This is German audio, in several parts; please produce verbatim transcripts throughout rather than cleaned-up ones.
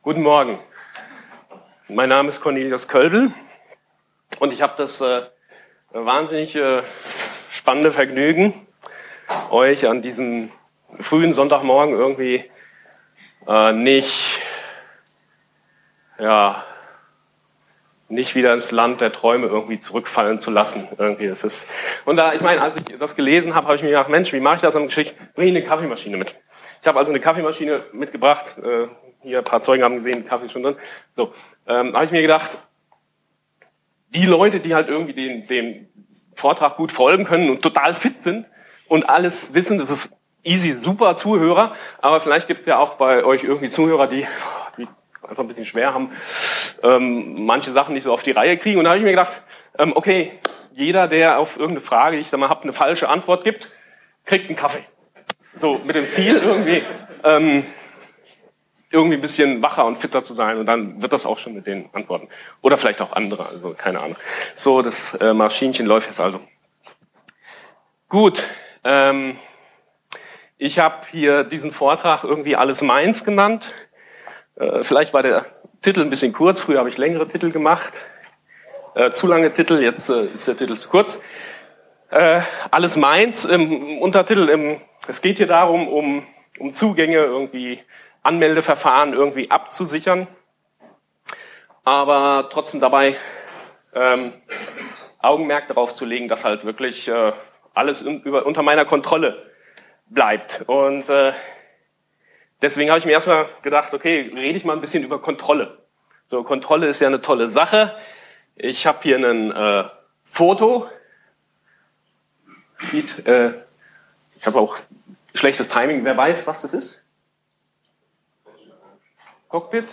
Guten Morgen. Mein Name ist Cornelius Kölbel und ich habe das äh, wahnsinnig äh, spannende Vergnügen, euch an diesem frühen Sonntagmorgen irgendwie äh, nicht, ja, nicht wieder ins Land der Träume irgendwie zurückfallen zu lassen. Irgendwie ist es. Und da, ich meine, als ich das gelesen habe, habe ich mir gedacht, Mensch, wie mache ich das? Am Geschick bringe ich eine Kaffeemaschine mit. Ich habe also eine Kaffeemaschine mitgebracht. Äh, hier ein paar Zeugen haben gesehen, Kaffee ist schon drin. So, ähm, habe ich mir gedacht, die Leute, die halt irgendwie den, dem Vortrag gut folgen können und total fit sind und alles wissen, das ist easy, super Zuhörer. Aber vielleicht gibt es ja auch bei euch irgendwie Zuhörer, die, die einfach ein bisschen schwer haben, ähm, manche Sachen nicht so auf die Reihe kriegen. Und da habe ich mir gedacht, ähm, okay, jeder, der auf irgendeine Frage, ich sag mal, hab eine falsche Antwort gibt, kriegt einen Kaffee. So, mit dem Ziel irgendwie, ähm, irgendwie ein bisschen wacher und fitter zu sein. Und dann wird das auch schon mit den Antworten. Oder vielleicht auch andere, also keine Ahnung. So, das äh, Maschinchen läuft jetzt also. Gut, ähm, ich habe hier diesen Vortrag irgendwie Alles Meins genannt. Äh, vielleicht war der Titel ein bisschen kurz. Früher habe ich längere Titel gemacht. Äh, zu lange Titel, jetzt äh, ist der Titel zu kurz. Äh, Alles Meins im Untertitel. Im, es geht hier darum, um, um Zugänge, irgendwie Anmeldeverfahren irgendwie abzusichern. Aber trotzdem dabei ähm, Augenmerk darauf zu legen, dass halt wirklich äh, alles in, über, unter meiner Kontrolle bleibt. Und äh, deswegen habe ich mir erstmal gedacht, okay, rede ich mal ein bisschen über Kontrolle. So, Kontrolle ist ja eine tolle Sache. Ich habe hier ein äh, Foto. Sieht, äh, ich habe auch schlechtes Timing. Wer weiß, was das ist? Cockpit?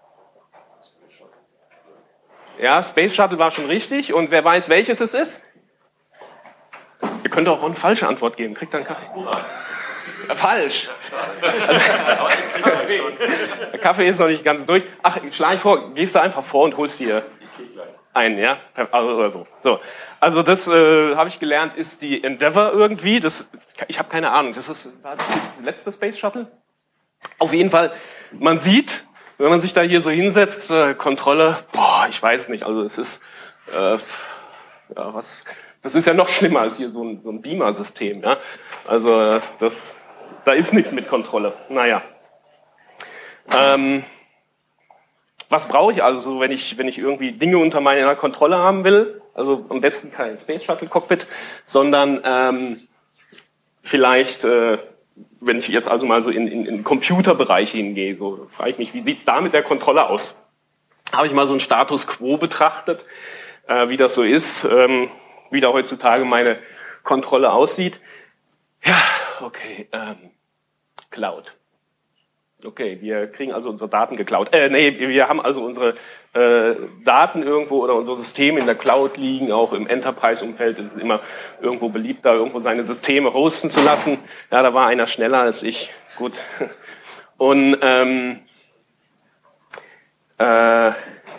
Ja, Space Shuttle war schon richtig. Und wer weiß, welches es ist? Ihr könnt auch eine falsche Antwort geben. Kriegt dann Kaffee. Falsch. Kaffee. Der Kaffee ist noch nicht ganz durch. Ach, schlage ich vor, gehst du einfach vor und holst dir ein, ja? Also, oder so. So. Also das äh, habe ich gelernt, ist die Endeavour irgendwie. Das, ich habe keine Ahnung. Das ist war das die letzte Space Shuttle. Auf jeden Fall, man sieht, wenn man sich da hier so hinsetzt, äh, Kontrolle, boah, ich weiß nicht. Also es ist, äh, ja, was... Das ist ja noch schlimmer als hier so ein, so ein Beamer-System. Ja? Also das, da ist nichts mit Kontrolle. Naja. Ähm, was brauche ich also, wenn ich, wenn ich irgendwie Dinge unter meiner Kontrolle haben will? Also am besten kein Space Shuttle Cockpit, sondern ähm, vielleicht, äh, wenn ich jetzt also mal so in, in, in den Computerbereich hingehe, so frage ich mich, wie sieht's da mit der Kontrolle aus? Habe ich mal so einen Status Quo betrachtet, äh, wie das so ist. Ähm, wie da heutzutage meine Kontrolle aussieht. Ja, okay, ähm, Cloud. Okay, wir kriegen also unsere Daten geklaut. Äh, nee, wir haben also unsere äh, Daten irgendwo oder unser System in der Cloud liegen, auch im Enterprise-Umfeld ist es immer irgendwo beliebt, da irgendwo seine Systeme hosten zu lassen. Ja, da war einer schneller als ich. Gut. Und ähm, äh,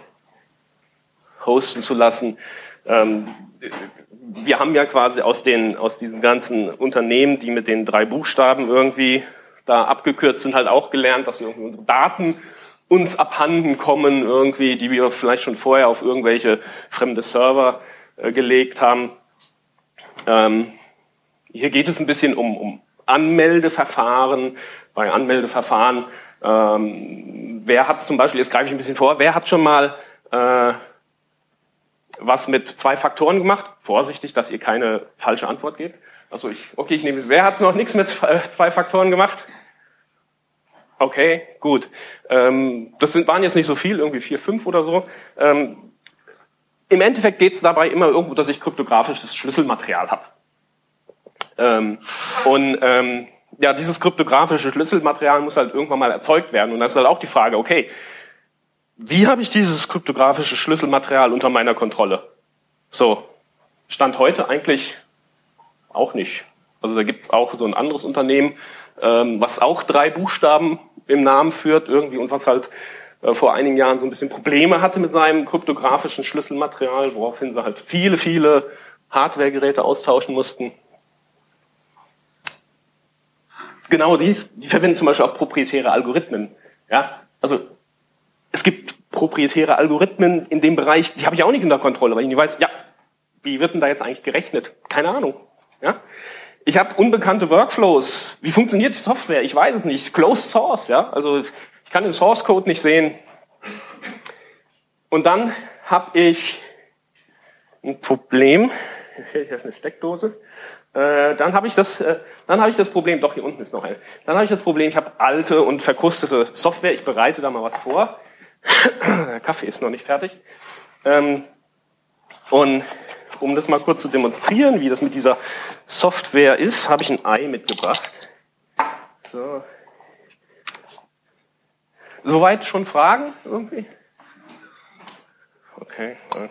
hosten zu lassen. Ähm, wir haben ja quasi aus den, aus diesen ganzen Unternehmen, die mit den drei Buchstaben irgendwie da abgekürzt sind, halt auch gelernt, dass irgendwie unsere Daten uns abhanden kommen irgendwie, die wir vielleicht schon vorher auf irgendwelche fremde Server äh, gelegt haben. Ähm, hier geht es ein bisschen um, um Anmeldeverfahren. Bei Anmeldeverfahren, ähm, wer hat zum Beispiel, jetzt greife ich ein bisschen vor, wer hat schon mal äh, was mit zwei Faktoren gemacht? Vorsichtig, dass ihr keine falsche Antwort gebt. Also ich, okay, ich nehme, wer hat noch nichts mit zwei Faktoren gemacht? Okay, gut. Ähm, das sind, waren jetzt nicht so viel, irgendwie vier, fünf oder so. Ähm, Im Endeffekt geht es dabei immer irgendwo, dass ich kryptografisches Schlüsselmaterial habe. Ähm, und ähm, ja, dieses kryptografische Schlüsselmaterial muss halt irgendwann mal erzeugt werden. Und das ist halt auch die Frage, okay, wie habe ich dieses kryptografische Schlüsselmaterial unter meiner Kontrolle? So, Stand heute eigentlich auch nicht. Also da gibt's auch so ein anderes Unternehmen, ähm, was auch drei Buchstaben im Namen führt irgendwie und was halt äh, vor einigen Jahren so ein bisschen Probleme hatte mit seinem kryptografischen Schlüsselmaterial, woraufhin sie halt viele, viele Hardwaregeräte austauschen mussten. Genau dies, die verwenden zum Beispiel auch proprietäre Algorithmen. Ja, also gibt proprietäre Algorithmen in dem Bereich, die habe ich auch nicht unter Kontrolle, weil ich nicht weiß, ja, wie wird denn da jetzt eigentlich gerechnet? Keine Ahnung. Ja? Ich habe unbekannte Workflows. Wie funktioniert die Software? Ich weiß es nicht. Closed Source, ja, also ich kann den Source Code nicht sehen. Und dann habe ich ein Problem. Hier ist eine Steckdose. Äh, dann habe ich das, äh, dann habe ich das Problem. Doch hier unten ist noch eine. Dann habe ich das Problem. Ich habe alte und verkrustete Software. Ich bereite da mal was vor. Der Kaffee ist noch nicht fertig. Ähm, und um das mal kurz zu demonstrieren, wie das mit dieser Software ist, habe ich ein Ei mitgebracht. So. Soweit schon Fragen irgendwie? Okay. Ja.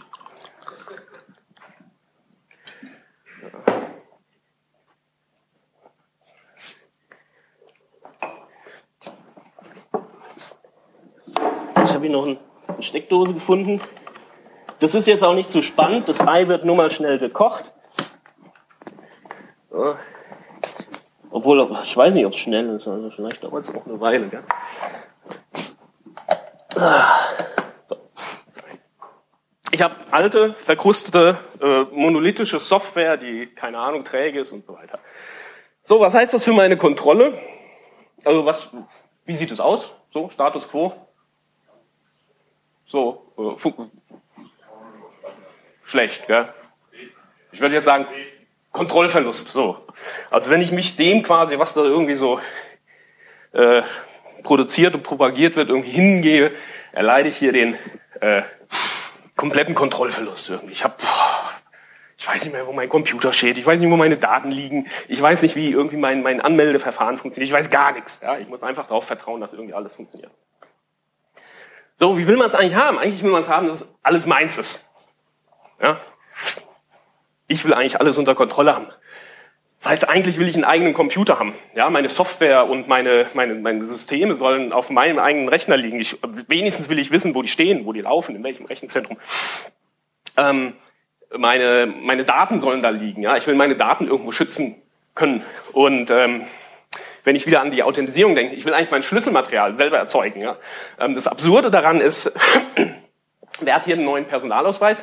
Ich habe hier noch eine Steckdose gefunden. Das ist jetzt auch nicht zu spannend. Das Ei wird nur mal schnell gekocht. So. Obwohl, ich weiß nicht, ob es schnell ist. Also vielleicht dauert es auch eine Weile. Gell? Ich habe alte, verkrustete, äh, monolithische Software, die, keine Ahnung, träge ist und so weiter. So, was heißt das für meine Kontrolle? Also, was, wie sieht es aus? So, Status Quo. So, äh, schlecht, gell? Ich würde jetzt sagen, Kontrollverlust. So. Also wenn ich mich dem quasi, was da irgendwie so äh, produziert und propagiert wird, irgendwie hingehe, erleide ich hier den äh, kompletten Kontrollverlust irgendwie. Ich habe, ich weiß nicht mehr, wo mein Computer steht, ich weiß nicht, wo meine Daten liegen, ich weiß nicht, wie irgendwie mein, mein Anmeldeverfahren funktioniert, ich weiß gar nichts. Ja? Ich muss einfach darauf vertrauen, dass irgendwie alles funktioniert. So, wie will man es eigentlich haben? Eigentlich will man es haben, dass alles meins ist. Ja? Ich will eigentlich alles unter Kontrolle haben. Das heißt, eigentlich will ich einen eigenen Computer haben. Ja, meine Software und meine, meine, meine Systeme sollen auf meinem eigenen Rechner liegen. Ich, wenigstens will ich wissen, wo die stehen, wo die laufen, in welchem Rechenzentrum. Ähm, meine, meine Daten sollen da liegen. Ja, ich will meine Daten irgendwo schützen können. Und ähm, wenn ich wieder an die Authentisierung denke, ich will eigentlich mein Schlüsselmaterial selber erzeugen. Ja. Ähm, das Absurde daran ist, wer hat hier einen neuen Personalausweis?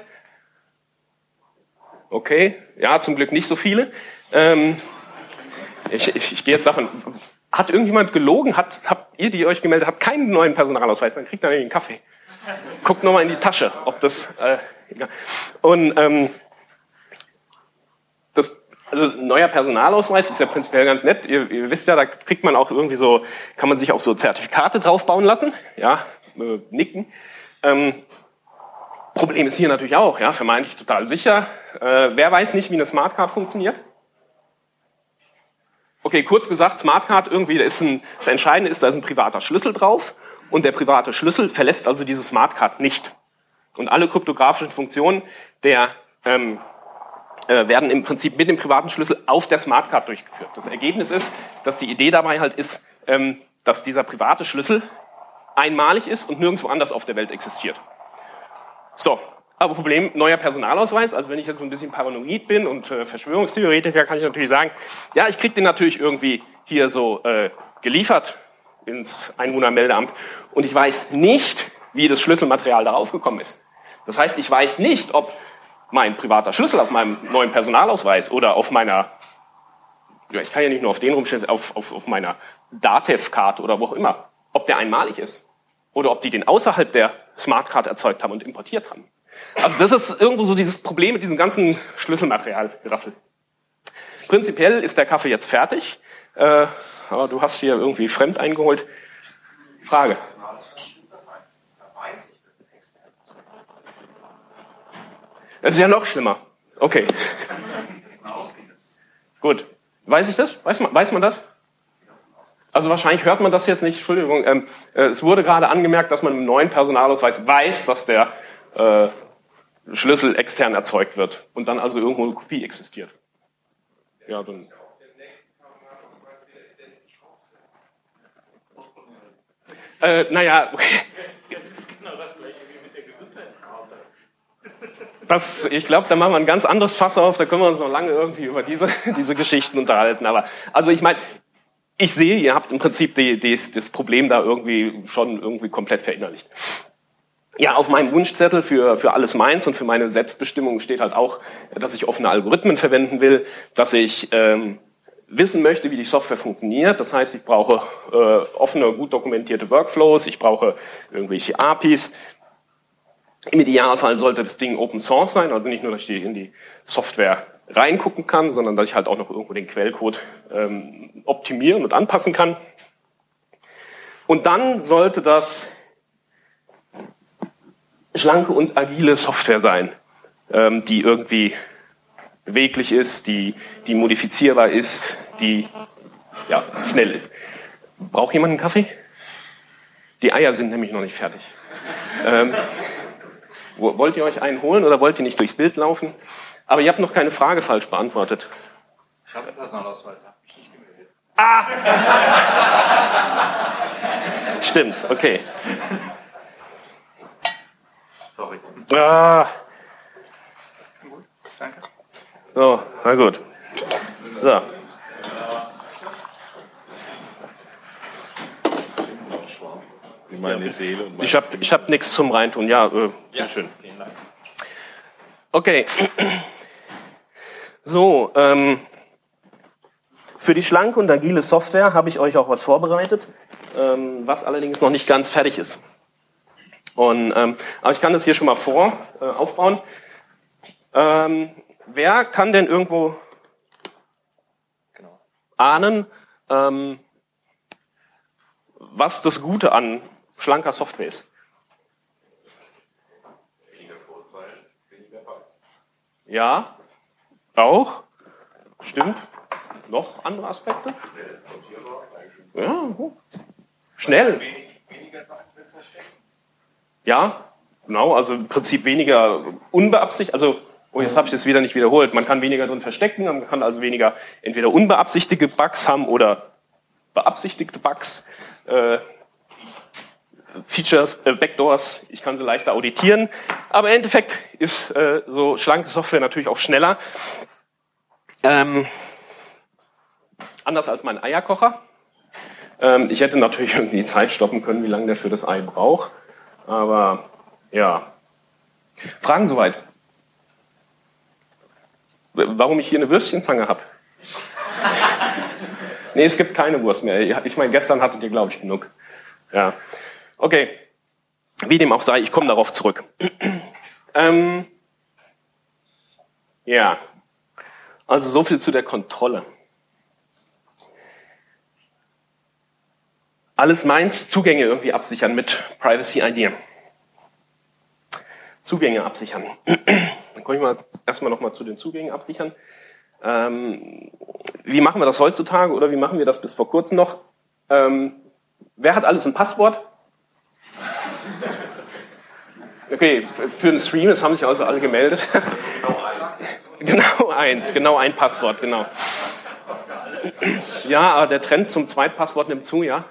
Okay, ja, zum Glück nicht so viele. Ähm, ich, ich, ich gehe jetzt davon, hat irgendjemand gelogen? Hat, habt ihr, die euch gemeldet habt, keinen neuen Personalausweis? Dann kriegt ihr einen Kaffee. Guckt nochmal in die Tasche, ob das... Äh, egal. Und ähm, das, also neuer Personalausweis ist ja prinzipiell ganz nett. Ihr, ihr wisst ja, da kriegt man auch irgendwie so, kann man sich auch so Zertifikate draufbauen lassen. Ja, äh, nicken. Ähm, Problem ist hier natürlich auch, ja, vermeintlich total sicher. Äh, wer weiß nicht, wie eine Smartcard funktioniert? Okay, kurz gesagt, Smartcard irgendwie, da ist ein, das Entscheidende ist, da ist ein privater Schlüssel drauf und der private Schlüssel verlässt also diese Smartcard nicht. Und alle kryptografischen Funktionen der, ähm, äh, werden im Prinzip mit dem privaten Schlüssel auf der Smartcard durchgeführt. Das Ergebnis ist, dass die Idee dabei halt ist, ähm, dass dieser private Schlüssel einmalig ist und nirgendwo anders auf der Welt existiert. So, aber Problem, neuer Personalausweis, also wenn ich jetzt so ein bisschen paranoid bin und äh, Verschwörungstheoretiker, kann ich natürlich sagen, ja, ich krieg den natürlich irgendwie hier so äh, geliefert ins Einwohnermeldeamt und ich weiß nicht, wie das Schlüsselmaterial darauf gekommen ist. Das heißt, ich weiß nicht, ob mein privater Schlüssel auf meinem neuen Personalausweis oder auf meiner, ja, ich kann ja nicht nur auf den rumstellen, auf, auf, auf meiner Datev-Karte oder wo auch immer, ob der einmalig ist oder ob die den außerhalb der Smartcard erzeugt haben und importiert haben. Also das ist irgendwo so dieses Problem mit diesem ganzen Schlüsselmaterial-Geraffel. Prinzipiell ist der Kaffee jetzt fertig, äh, aber du hast hier irgendwie fremd eingeholt. Frage. Das ist ja noch schlimmer. Okay. Gut. Weiß ich das? Weiß man, weiß man das? Also wahrscheinlich hört man das jetzt nicht. Entschuldigung. Ähm, äh, es wurde gerade angemerkt, dass man im neuen Personalausweis weiß, dass der äh, Schlüssel extern erzeugt wird und dann also irgendwo eine Kopie existiert. Ja, dann. Äh, naja, okay. Das, ich glaube, da machen wir ein ganz anderes Fass auf, da können wir uns noch lange irgendwie über diese, diese Geschichten unterhalten. Aber also ich meine, ich sehe, ihr habt im Prinzip die, die, das Problem da irgendwie schon irgendwie komplett verinnerlicht. Ja, auf meinem Wunschzettel für, für alles meins und für meine Selbstbestimmung steht halt auch, dass ich offene Algorithmen verwenden will, dass ich ähm, wissen möchte, wie die Software funktioniert. Das heißt, ich brauche äh, offene, gut dokumentierte Workflows, ich brauche irgendwelche A P Is. Im Idealfall sollte das Ding Open Source sein, also nicht nur, dass ich die in die Software reingucken kann, sondern dass ich halt auch noch irgendwo den Quellcode ähm, optimieren und anpassen kann. Und dann sollte das schlanke und agile Software sein, ähm, die irgendwie beweglich ist, die, die modifizierbar ist, die ja, schnell ist. Braucht jemand einen Kaffee? Die Eier sind nämlich noch nicht fertig. Ähm, wollt ihr euch einen holen oder wollt ihr nicht durchs Bild laufen? Aber ihr habt noch keine Frage falsch beantwortet. Ich habe einen Personalausweis, habe mich nicht gemeldet. Ah! Stimmt, okay. Sorry. Ah. Gut, danke. So, na gut. So. Wie meine Seele und meine Ich habe ich hab nichts zum Reintun. Ja, äh, ja, schön. Vielen Dank. Okay. So, ähm, für die schlanke und agile Software habe ich euch auch was vorbereitet, ähm, was allerdings noch nicht ganz fertig ist. Und, ähm, aber ich kann das hier schon mal vor äh, aufbauen. Ähm, wer kann denn irgendwo genau, ahnen, ähm, was das Gute an schlanker Software ist? Weniger Codezeilen, weniger Bugs. Ja, auch. Stimmt. Noch andere Aspekte? Schnell, sortierbar, eigentlich. Ja, gut. Schnell. Wenig, weniger Bugs mit Verstecken. Ja, genau, also im Prinzip weniger unbeabsichtigt, also, oh, jetzt habe ich das wieder nicht wiederholt, man kann weniger drin verstecken, man kann also weniger entweder unbeabsichtigte Bugs haben oder beabsichtigte Bugs, äh, Features, äh, Backdoors, ich kann sie leichter auditieren, aber im Endeffekt ist äh, so schlanke Software natürlich auch schneller. Ähm, anders als mein Eierkocher. Ähm, ich hätte natürlich irgendwie die Zeit stoppen können, wie lange der für das Ei braucht. Aber ja. Fragen soweit? Warum ich hier eine Würstchenzange habe? Nee, es gibt keine Wurst mehr. Ich meine, gestern hattet ihr, glaube ich, genug. Ja. Okay. Wie dem auch sei, ich komme darauf zurück. ähm, ja. Also so viel zu der Kontrolle. Alles meins, Zugänge irgendwie absichern mit Privacy I D. Zugänge absichern. Dann komme ich mal erstmal nochmal zu den Zugängen absichern. Ähm, wie machen wir das heutzutage oder wie machen wir das bis vor kurzem noch? Ähm, wer hat alles ein Passwort? Okay, für den Stream, das haben sich also alle gemeldet. Genau eins, genau ein Passwort, genau. Ja, aber der Trend zum Zweitpasswort nimmt zu, ja?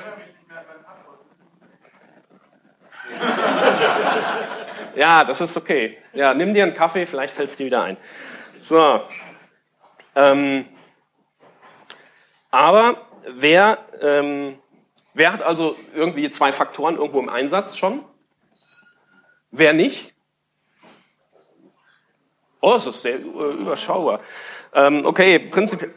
Ja, das ist okay. Ja, nimm dir einen Kaffee, vielleicht fällt es dir wieder ein. So. Ähm, aber wer, ähm, wer hat also irgendwie zwei Faktoren irgendwo im Einsatz schon? Wer nicht? Oh, es ist sehr äh, überschaubar. Ähm, okay, prinzipiell.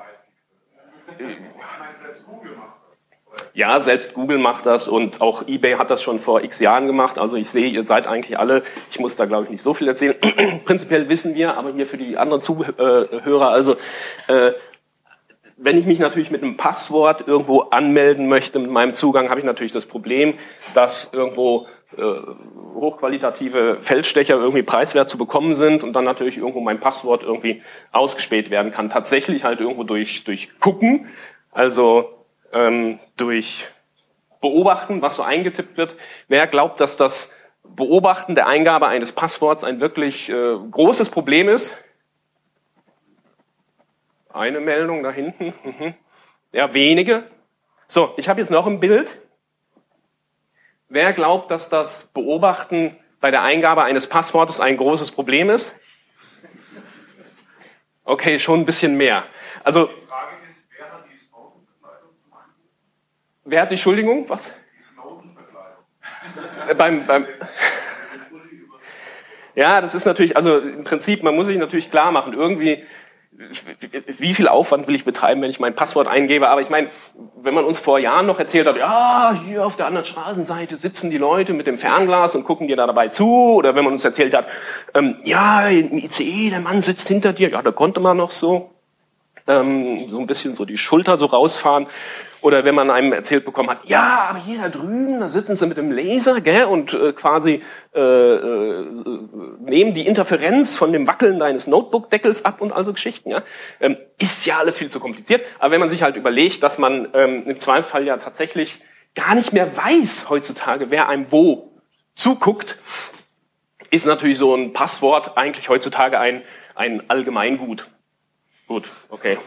Ja, selbst Google macht das und auch eBay hat das schon vor x Jahren gemacht. Also ich sehe, ihr seid eigentlich alle, ich muss da glaube ich nicht so viel erzählen. Prinzipiell wissen wir, aber hier für die anderen Zuhörer, also äh, wenn ich mich natürlich mit einem Passwort irgendwo anmelden möchte, mit meinem Zugang, habe ich natürlich das Problem, dass irgendwo äh, hochqualitative Feldstecher irgendwie preiswert zu bekommen sind und dann natürlich irgendwo mein Passwort irgendwie ausgespäht werden kann. Tatsächlich halt irgendwo durch, durch Gucken, also ähm, durch Beobachten, was so eingetippt wird. Wer glaubt, dass das Beobachten der Eingabe eines Passworts ein wirklich äh, großes Problem ist? Eine Meldung da hinten. Mhm. Ja, wenige. So, ich habe jetzt noch ein Bild. Wer glaubt, dass das Beobachten bei der Eingabe eines Passwortes ein großes Problem ist? Okay, schon ein bisschen mehr. Also, Die Frage ist, wer hat dieses Ausdruck? Wer hat die Entschuldigung? Was? Die Snowden-Verkleidung. Äh, beim, beim ja, das ist natürlich, also im Prinzip, man muss sich natürlich klar machen, irgendwie, wie viel Aufwand will ich betreiben, wenn ich mein Passwort eingebe? Aber ich meine, wenn man uns vor Jahren noch erzählt hat, ja, hier auf der anderen Straßenseite sitzen die Leute mit dem Fernglas und gucken dir da dabei zu, oder wenn man uns erzählt hat, ähm, ja, im I C E, der Mann sitzt hinter dir, ja, da konnte man noch so, ähm, so ein bisschen so die Schulter so rausfahren. Oder wenn man einem erzählt bekommen hat, ja, aber hier da drüben, da sitzen sie mit dem Laser, gell, und äh, quasi äh, äh, nehmen die Interferenz von dem Wackeln deines Notebook-Deckels ab und all so Geschichten. Ja, ähm, ist ja alles viel zu kompliziert. Aber wenn man sich halt überlegt, dass man ähm, im Zweifelsfall ja tatsächlich gar nicht mehr weiß heutzutage, wer einem wo zuguckt, ist natürlich so ein Passwort eigentlich heutzutage ein ein Allgemeingut. Gut, okay.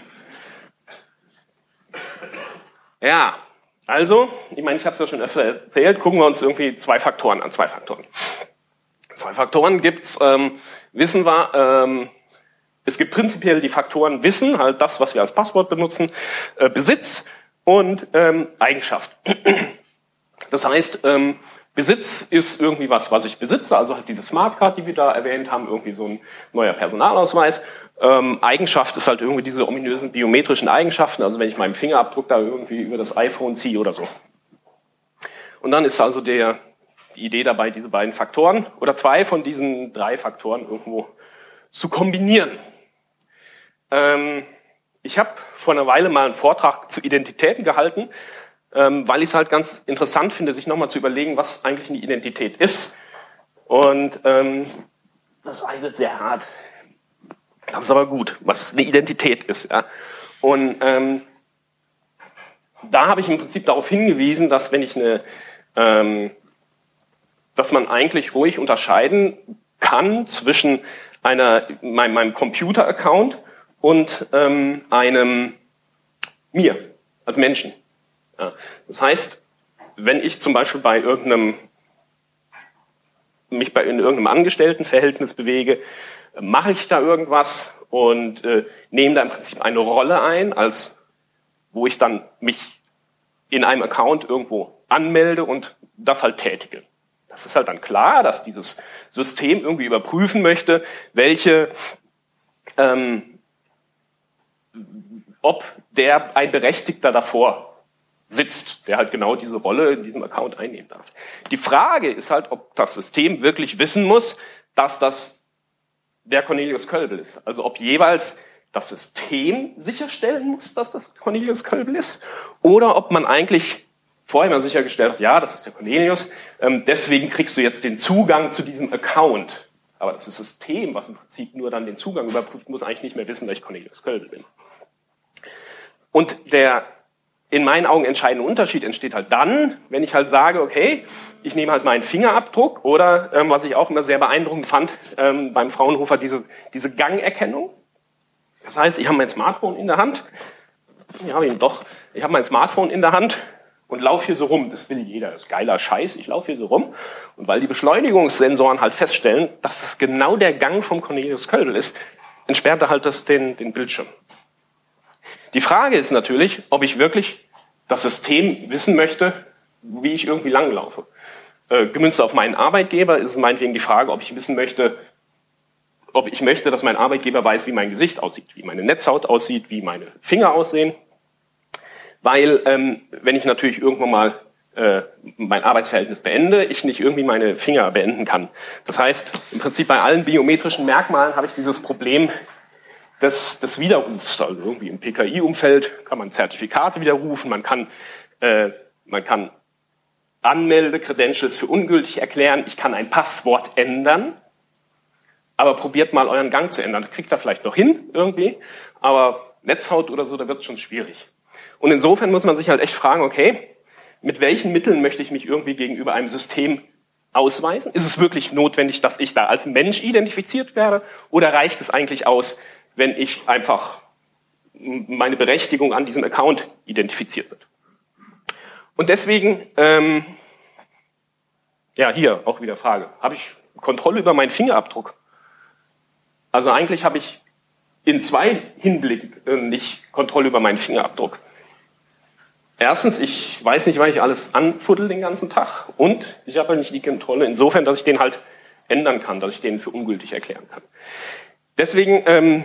Ja, also, ich meine, ich habe es ja schon öfter erzählt, gucken wir uns irgendwie zwei Faktoren an, zwei Faktoren. Zwei Faktoren gibt's, ähm, wissen wir, ähm, es gibt prinzipiell die Faktoren Wissen, halt das, was wir als Passwort benutzen, äh, Besitz und ähm, Eigenschaft. Das heißt, ähm, Besitz ist irgendwie was, was ich besitze, also halt diese Smartcard, die wir da erwähnt haben, irgendwie so ein neuer Personalausweis. Ähm, Eigenschaft ist halt irgendwie diese ominösen biometrischen Eigenschaften, also wenn ich meinen Fingerabdruck da irgendwie über das iPhone ziehe oder so. Und dann ist also der, die Idee dabei, diese beiden Faktoren oder zwei von diesen drei Faktoren irgendwo zu kombinieren. Ähm, ich habe vor einer Weile mal einen Vortrag zu Identitäten gehalten, ähm, weil ich es halt ganz interessant finde, sich nochmal zu überlegen, was eigentlich eine Identität ist. Und ähm, das Ei wird sehr hart. Das ist aber gut, was eine Identität ist. Ja. Und ähm, da habe ich im Prinzip darauf hingewiesen, dass wenn ich eine, ähm, dass man eigentlich ruhig unterscheiden kann zwischen einer meinem, meinem Computer-Account und ähm, einem mir als Menschen. Ja. Das heißt, wenn ich zum Beispiel bei irgendeinem mich bei in irgendeinem Angestelltenverhältnis bewege, mache ich da irgendwas und äh, nehme da im Prinzip eine Rolle ein, als wo ich dann mich in einem Account irgendwo anmelde und das halt tätige. Das ist halt dann klar, dass dieses System irgendwie überprüfen möchte, welche, ähm, ob der ein Berechtigter davor sitzt, der halt genau diese Rolle in diesem Account einnehmen darf. Die Frage ist halt, ob das System wirklich wissen muss, dass das der Cornelius Kölbl ist. Also ob jeweils das System sicherstellen muss, dass das Cornelius Kölbl ist, oder ob man eigentlich vorher mal sichergestellt hat, ja, das ist der Cornelius, ähm, deswegen kriegst du jetzt den Zugang zu diesem Account. Aber das System, was im Prinzip nur dann den Zugang überprüft, muss eigentlich nicht mehr wissen, dass ich Cornelius Kölbl bin. Und der in meinen Augen entscheidende Unterschied entsteht halt dann, wenn ich halt sage, okay, ich nehme halt meinen Fingerabdruck oder, ähm, was ich auch immer sehr beeindruckend fand, ähm, beim Fraunhofer, diese, diese Gangerkennung. Das heißt, ich habe mein Smartphone in der Hand, ja, eben doch, ich habe mein Smartphone in der Hand und laufe hier so rum. Das will jeder, das ist geiler Scheiß, ich laufe hier so rum. Und weil die Beschleunigungssensoren halt feststellen, dass es genau der Gang vom Cornelius Kölbl ist, entsperrt er halt das den, den Bildschirm. Die Frage ist natürlich, ob ich wirklich das System wissen möchte, wie ich irgendwie langlaufe. Äh, gemünzt auf meinen Arbeitgeber ist es meinetwegen die Frage, ob ich wissen möchte, ob ich möchte, dass mein Arbeitgeber weiß, wie mein Gesicht aussieht, wie meine Netzhaut aussieht, wie meine Finger aussehen. Weil, ähm, wenn ich natürlich irgendwann mal äh, mein Arbeitsverhältnis beende, ich nicht irgendwie meine Finger beenden kann. Das heißt, im Prinzip bei allen biometrischen Merkmalen habe ich dieses Problem des, des Widerrufs. Also irgendwie im P K I-Umfeld kann man Zertifikate widerrufen, man kann, äh, man kann Anmelde-Credentials für ungültig erklären, ich kann ein Passwort ändern, aber probiert mal euren Gang zu ändern. Das kriegt ihr vielleicht noch hin irgendwie, aber Netzhaut oder so, da wird es schon schwierig. Und insofern muss man sich halt echt fragen, okay, mit welchen Mitteln möchte ich mich irgendwie gegenüber einem System ausweisen? Ist es wirklich notwendig, dass ich da als Mensch identifiziert werde? Oder reicht es eigentlich aus, wenn ich einfach meine Berechtigung an diesem Account identifiziert wird? Und deswegen, ähm, ja, hier auch wieder Frage, habe ich Kontrolle über meinen Fingerabdruck? Also eigentlich habe ich in zwei Hinblicken nicht Kontrolle über meinen Fingerabdruck. erstens, ich weiß nicht, weil ich alles anfuddel den ganzen Tag und ich habe halt nicht die Kontrolle insofern, dass ich den halt ändern kann, dass ich den für ungültig erklären kann. Deswegen ähm,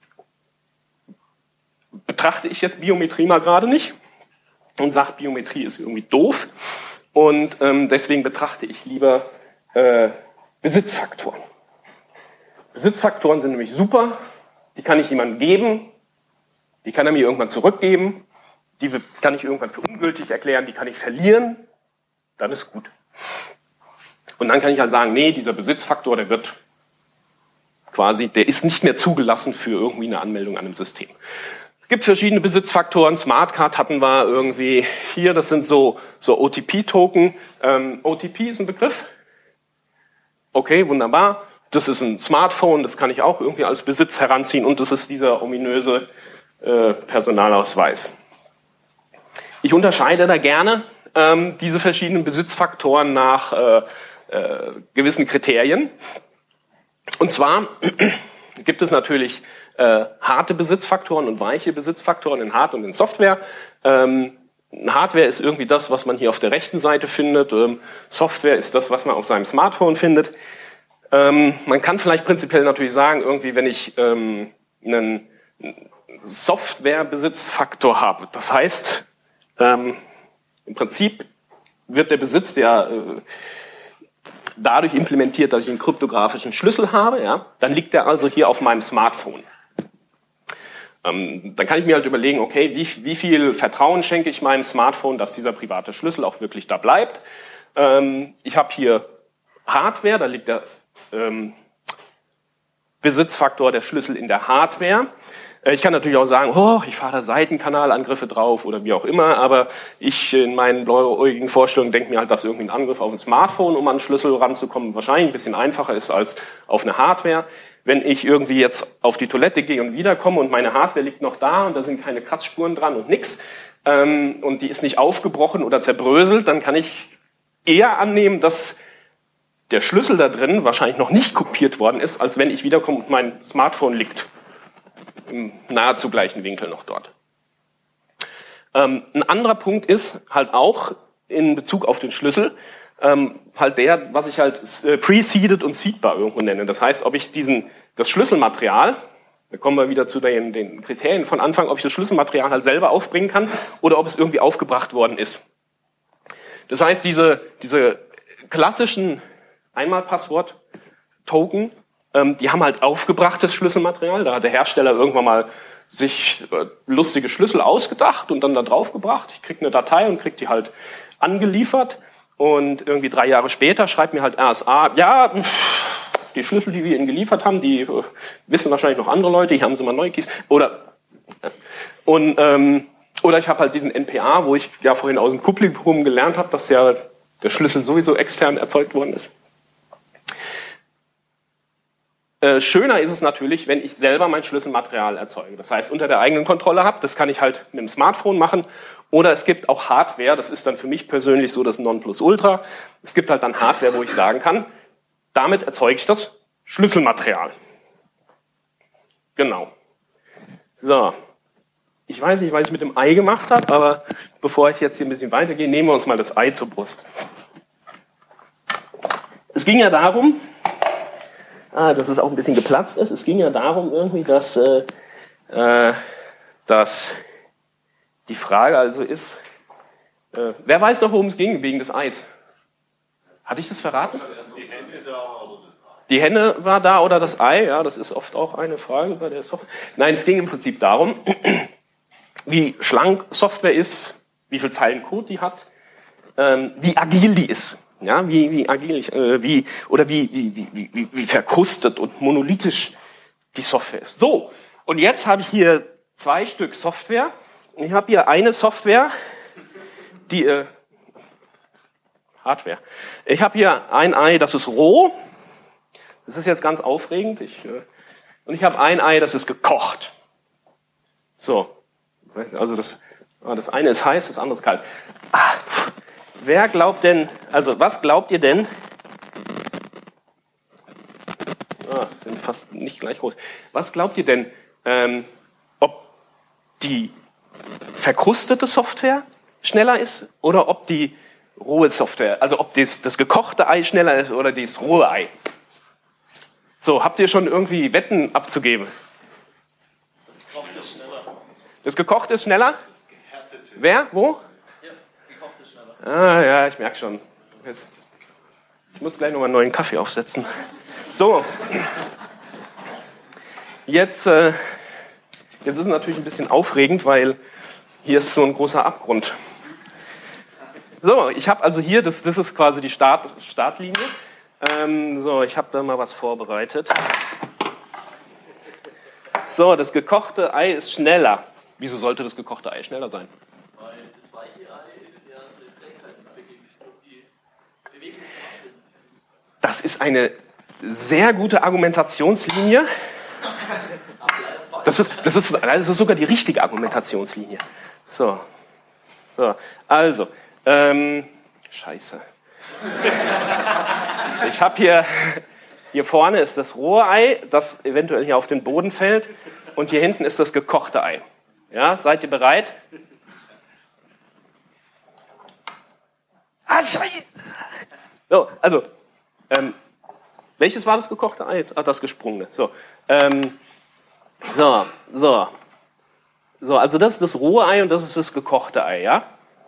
betrachte ich jetzt Biometrie mal gerade nicht und sage, Biometrie ist irgendwie doof und ähm, deswegen betrachte ich lieber äh, Besitzfaktoren. Besitzfaktoren sind nämlich super, die kann ich jemandem geben, die kann er mir irgendwann zurückgeben, die kann ich irgendwann für ungültig erklären, die kann ich verlieren, dann ist gut. Und dann kann ich halt sagen, nee, dieser Besitzfaktor, der wird quasi, der ist nicht mehr zugelassen für irgendwie eine Anmeldung an einem System. Es gibt verschiedene Besitzfaktoren, Smartcard hatten wir irgendwie hier, das sind so, so O T P-Token. Ähm, O T P ist ein Begriff. Okay, wunderbar. Das ist ein Smartphone, das kann ich auch irgendwie als Besitz heranziehen und das ist dieser ominöse äh, Personalausweis. Ich unterscheide da gerne ähm, diese verschiedenen Besitzfaktoren nach äh, äh, gewissen Kriterien. Und zwar gibt es natürlich äh, harte Besitzfaktoren und weiche Besitzfaktoren in Hard- und in Software. Ähm, Hardware ist irgendwie das, was man hier auf der rechten Seite findet. Ähm, Software ist das, was man auf seinem Smartphone findet. Ähm, man kann vielleicht prinzipiell natürlich sagen, irgendwie, wenn ich ähm, einen Software-Besitzfaktor habe, das heißt, ähm, im Prinzip wird der Besitz der äh, dadurch implementiert, dass ich einen kryptografischen Schlüssel habe, ja, dann liegt der also hier auf meinem Smartphone. Ähm, dann kann ich mir halt überlegen, okay, wie, wie viel Vertrauen schenke ich meinem Smartphone, dass dieser private Schlüssel auch wirklich da bleibt. Ähm, ich habe hier Hardware, da liegt der ähm, Besitzfaktor der Schlüssel in der Hardware. Äh, ich kann natürlich auch sagen, oh, ich fahre da Seitenkanalangriffe drauf oder wie auch immer, aber ich in meinen blauäugigen Vorstellungen denke mir halt, dass irgendwie ein Angriff auf ein Smartphone, um an den Schlüssel ranzukommen, wahrscheinlich ein bisschen einfacher ist als auf eine Hardware. Wenn ich irgendwie jetzt auf die Toilette gehe und wiederkomme und meine Hardware liegt noch da und da sind keine Kratzspuren dran und nix ähm, und die ist nicht aufgebrochen oder zerbröselt, dann kann ich eher annehmen, dass der Schlüssel da drin wahrscheinlich noch nicht kopiert worden ist, als wenn ich wiederkomme und mein Smartphone liegt im nahezu gleichen Winkel noch dort. Ähm, ein anderer Punkt ist halt auch in Bezug auf den Schlüssel, ähm, halt der, was ich halt äh, preceded und seedbar irgendwo nenne. Das heißt, ob ich diesen, das Schlüsselmaterial, da kommen wir wieder zu den, den Kriterien von Anfang, ob ich das Schlüsselmaterial halt selber aufbringen kann oder ob es irgendwie aufgebracht worden ist. Das heißt, diese, diese klassischen Einmalpasswort-Token, ähm, die haben halt aufgebrachtes Schlüsselmaterial. Da hat der Hersteller irgendwann mal sich äh, lustige Schlüssel ausgedacht und dann da draufgebracht. Ich kriege eine Datei und kriege die halt angeliefert. Und irgendwie drei Jahre später schreibt mir halt R S A, ja, die Schlüssel, die wir Ihnen geliefert haben, die äh, wissen wahrscheinlich noch andere Leute, hier haben Sie mal neue Keys. Oder, äh, und, ähm, oder ich habe halt diesen N P A, wo ich ja vorhin aus dem Publikum gelernt habe, dass ja der Schlüssel sowieso extern erzeugt worden ist. Äh, schöner ist es natürlich, wenn ich selber mein Schlüsselmaterial erzeuge. Das heißt, unter der eigenen Kontrolle habe. Das kann ich halt mit dem Smartphone machen. Oder es gibt auch Hardware. Das ist dann für mich persönlich so das Nonplusultra. Es gibt halt dann Hardware, wo ich sagen kann, damit erzeuge ich das Schlüsselmaterial. Genau. So. Ich weiß nicht, was ich mit dem Ei gemacht habe, aber bevor ich jetzt hier ein bisschen weitergehe, nehmen wir uns mal das Ei zur Brust. Es ging ja darum, ah, dass es auch ein bisschen geplatzt ist. Es ging ja darum irgendwie, dass, äh, äh, dass die Frage also ist, äh, wer weiß noch, worum es ging wegen des Eis? Hatte ich das verraten? Die Henne war da oder das Ei? Ja, das ist oft auch eine Frage bei der Software. Nein, es ging im Prinzip darum, wie schlank Software ist, wie viel Zeilen Code die hat, ähm, wie agil die ist. Ja, wie, wie agil, äh, wie, oder wie, wie, wie, wie, wie verkrustet und monolithisch die Software ist. So. Und jetzt habe ich hier zwei Stück Software. Ich habe hier eine Software, die, äh, Hardware. Ich habe hier ein Ei, das ist roh. Das ist jetzt ganz aufregend. Ich, äh, und ich habe ein Ei, das ist gekocht. So. Also das, das eine ist heiß, das andere ist kalt. Ah. Wer glaubt denn, also was glaubt ihr denn, ah, sind fast nicht gleich groß, was glaubt ihr denn, ähm, ob die verkrustete Software schneller ist oder ob die rohe Software, also ob das, das gekochte Ei schneller ist oder das rohe Ei. So, habt ihr schon irgendwie Wetten abzugeben? Das gekochte ist schneller. Das gekochte ist schneller? Wer? Wo? Ja, das gekochte ist schneller. Ah ja, ich merke schon. Jetzt, ich muss gleich nochmal einen neuen Kaffee aufsetzen. So. Jetzt, äh, jetzt ist es natürlich ein bisschen aufregend, weil hier ist so ein großer Abgrund. So, ich habe also hier, das, das ist quasi die Start, Startlinie. Ähm, so, ich habe da mal was vorbereitet. So, das gekochte Ei ist schneller. Wieso sollte das gekochte Ei schneller sein? Weil das weiche Ei ja so eine Trägheit mitbegegnet durch die Bewegungsmasse. Das ist eine sehr gute Argumentationslinie. Das ist, das ist, das ist sogar die richtige Argumentationslinie. So, so. Also, ähm, Scheiße. Ich habe hier, hier vorne ist das rohe Ei, das eventuell hier auf den Boden fällt, und hier hinten ist das gekochte Ei. Ja, seid ihr bereit? Ah, Scheiße! So, also, ähm, welches war das gekochte Ei? Ah, das gesprungene. So, ähm, so, so. So, also das ist das rohe Ei und das ist das gekochte Ei, ja?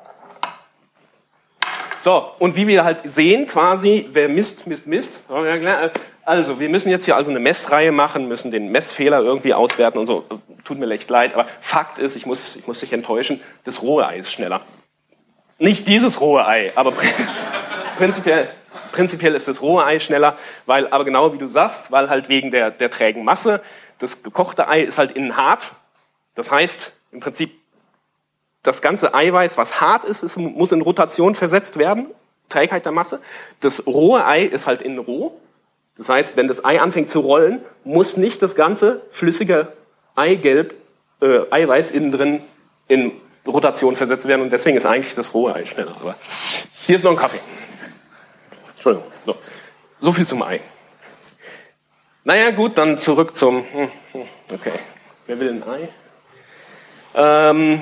So, und wie wir halt sehen, quasi, wer misst, misst, misst. Also, wir müssen jetzt hier also eine Messreihe machen, müssen den Messfehler irgendwie auswerten und so. Tut mir echt leid, aber Fakt ist, ich muss, ich muss dich enttäuschen, das rohe Ei ist schneller. Nicht dieses rohe Ei, aber prinzipiell, prinzipiell ist das rohe Ei schneller, weil, aber genau wie du sagst, weil halt wegen der, der trägen Masse, das gekochte Ei ist halt innen hart. Das heißt, im Prinzip, das ganze Eiweiß, was hart ist, ist, muss in Rotation versetzt werden, Trägheit der Masse. Das rohe Ei ist halt innen roh. Das heißt, wenn das Ei anfängt zu rollen, muss nicht das ganze flüssige Eigelb, äh, Eiweiß innen drin in Rotation versetzt werden. Und deswegen ist eigentlich das rohe Ei schneller. Aber hier ist noch ein Kaffee. Entschuldigung. So, so viel zum Ei. Naja, gut, dann zurück zum... Okay, wer will ein Ei? Ähm...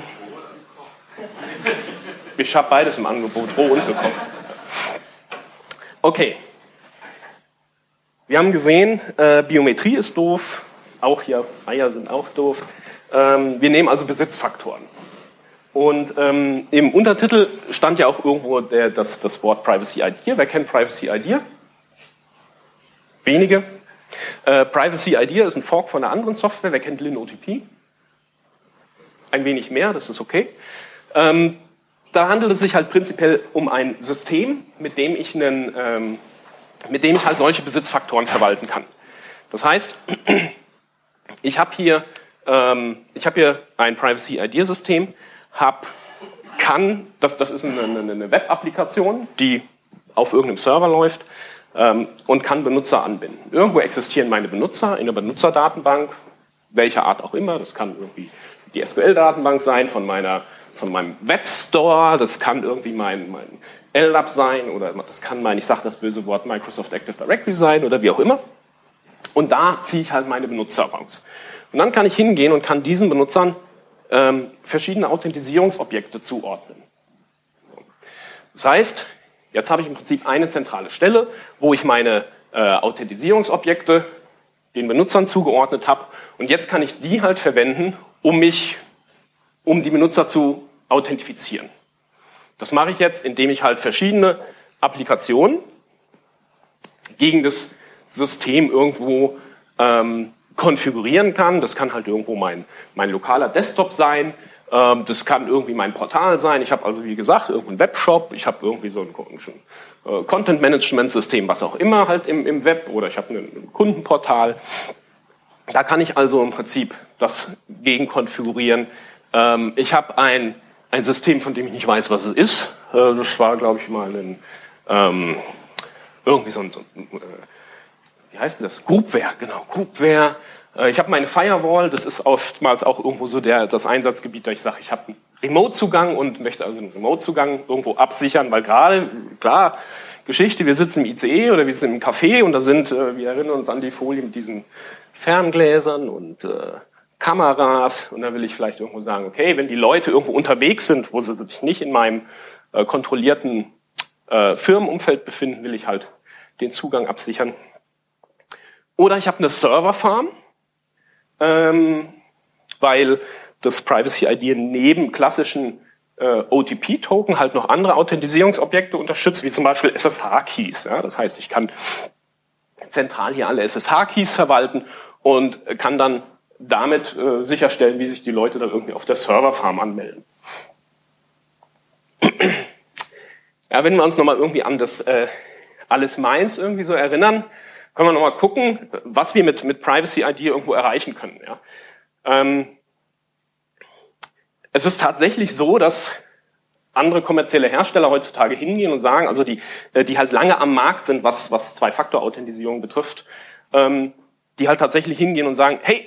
Ich habe beides im Angebot, roh und gekocht. Okay. Wir haben gesehen, äh, Biometrie ist doof, auch hier Eier sind auch doof. Ähm, wir nehmen also Besitzfaktoren. Und ähm, im Untertitel stand ja auch irgendwo der, das, das Wort Privacy Idea. Wer kennt Privacy Idea? Wenige. Äh, Privacy Idea ist ein Fork von einer anderen Software. Wer kennt LinOTP? Ein wenig mehr, das ist okay. Ähm, da handelt es sich halt prinzipiell um ein System, mit dem ich, einen, ähm, mit dem ich halt solche Besitzfaktoren verwalten kann. Das heißt, ich habe hier, ähm, ich habe hier ein Privacy-Idea-System, hab, kann, das, das ist eine, eine, eine Web-Applikation, die auf irgendeinem Server läuft ähm, und kann Benutzer anbinden. Irgendwo existieren meine Benutzer in der Benutzerdatenbank, welcher Art auch immer. Das kann irgendwie die S Q L-Datenbank sein von meiner von meinem Webstore, das kann irgendwie mein, mein L D A P sein oder das kann mein, ich sage das böse Wort, Microsoft Active Directory sein oder wie auch immer. Und da ziehe ich halt meine Benutzer raus. Und dann kann ich hingehen und kann diesen Benutzern ähm, verschiedene Authentisierungsobjekte zuordnen. Das heißt, jetzt habe ich im Prinzip eine zentrale Stelle, wo ich meine äh, Authentisierungsobjekte den Benutzern zugeordnet habe. Und jetzt kann ich die halt verwenden, um mich, um die Benutzer zu authentifizieren. Das mache ich jetzt, indem ich halt verschiedene Applikationen gegen das System irgendwo ähm, konfigurieren kann. Das kann halt irgendwo mein, mein lokaler Desktop sein. Ähm, das kann irgendwie mein Portal sein. Ich habe also, wie gesagt, irgendeinen Webshop. Ich habe irgendwie so ein, ein äh, Content-Management-System, was auch immer halt im, im Web. Oder ich habe ein, ein Kundenportal. Da kann ich also im Prinzip das gegen konfigurieren. Ähm, ich habe ein Ein System, von dem ich nicht weiß, was es ist. Das war, glaube ich, mal ein, ähm, irgendwie so ein, so ein äh, wie heißt denn das? Groupware, genau, Groupware. Äh, ich habe meine Firewall, das ist oftmals auch irgendwo so der, das Einsatzgebiet, da ich sage, ich habe einen Remote-Zugang und möchte also einen Remote-Zugang irgendwo absichern, weil gerade, klar, Geschichte, wir sitzen im I C E oder wir sitzen im Café und da sind, äh, wir erinnern uns an die Folie mit diesen Ferngläsern und äh, Kameras und dann will ich vielleicht irgendwo sagen, okay, wenn die Leute irgendwo unterwegs sind, wo sie sich nicht in meinem äh, kontrollierten äh, Firmenumfeld befinden, will ich halt den Zugang absichern. Oder ich habe eine Serverfarm, ähm, weil das Privacy I D neben klassischen äh, O T P-Token halt noch andere Authentisierungsobjekte unterstützt, wie zum Beispiel S S H-Keys. Ja? Das heißt, ich kann zentral hier alle S S H-Keys verwalten und kann dann damit äh, sicherstellen, wie sich die Leute dann irgendwie auf der Serverfarm anmelden. Ja, wenn wir uns nochmal irgendwie an das äh, alles meins irgendwie so erinnern, können wir nochmal gucken, was wir mit, mit Privacy I D irgendwo erreichen können. Ja? Ähm, es ist tatsächlich so, dass andere kommerzielle Hersteller heutzutage hingehen und sagen, also die, die halt lange am Markt sind, was, was Zwei-Faktor-Authentisierung betrifft, ähm, die halt tatsächlich hingehen und sagen, hey,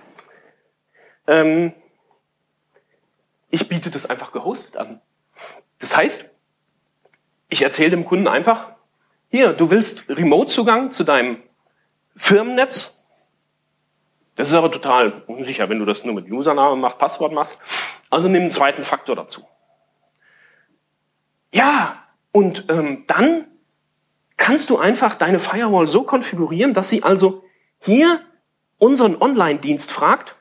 ähm, ich biete das einfach gehostet an. Das heißt, ich erzähle dem Kunden einfach, hier, du willst Remote-Zugang zu deinem Firmennetz. Das ist aber total unsicher, wenn du das nur mit Username machst, Passwort machst. Also nimm einen zweiten Faktor dazu. Ja, und ähm, dann kannst du einfach deine Firewall so konfigurieren, dass sie also hier unseren Online-Dienst fragt,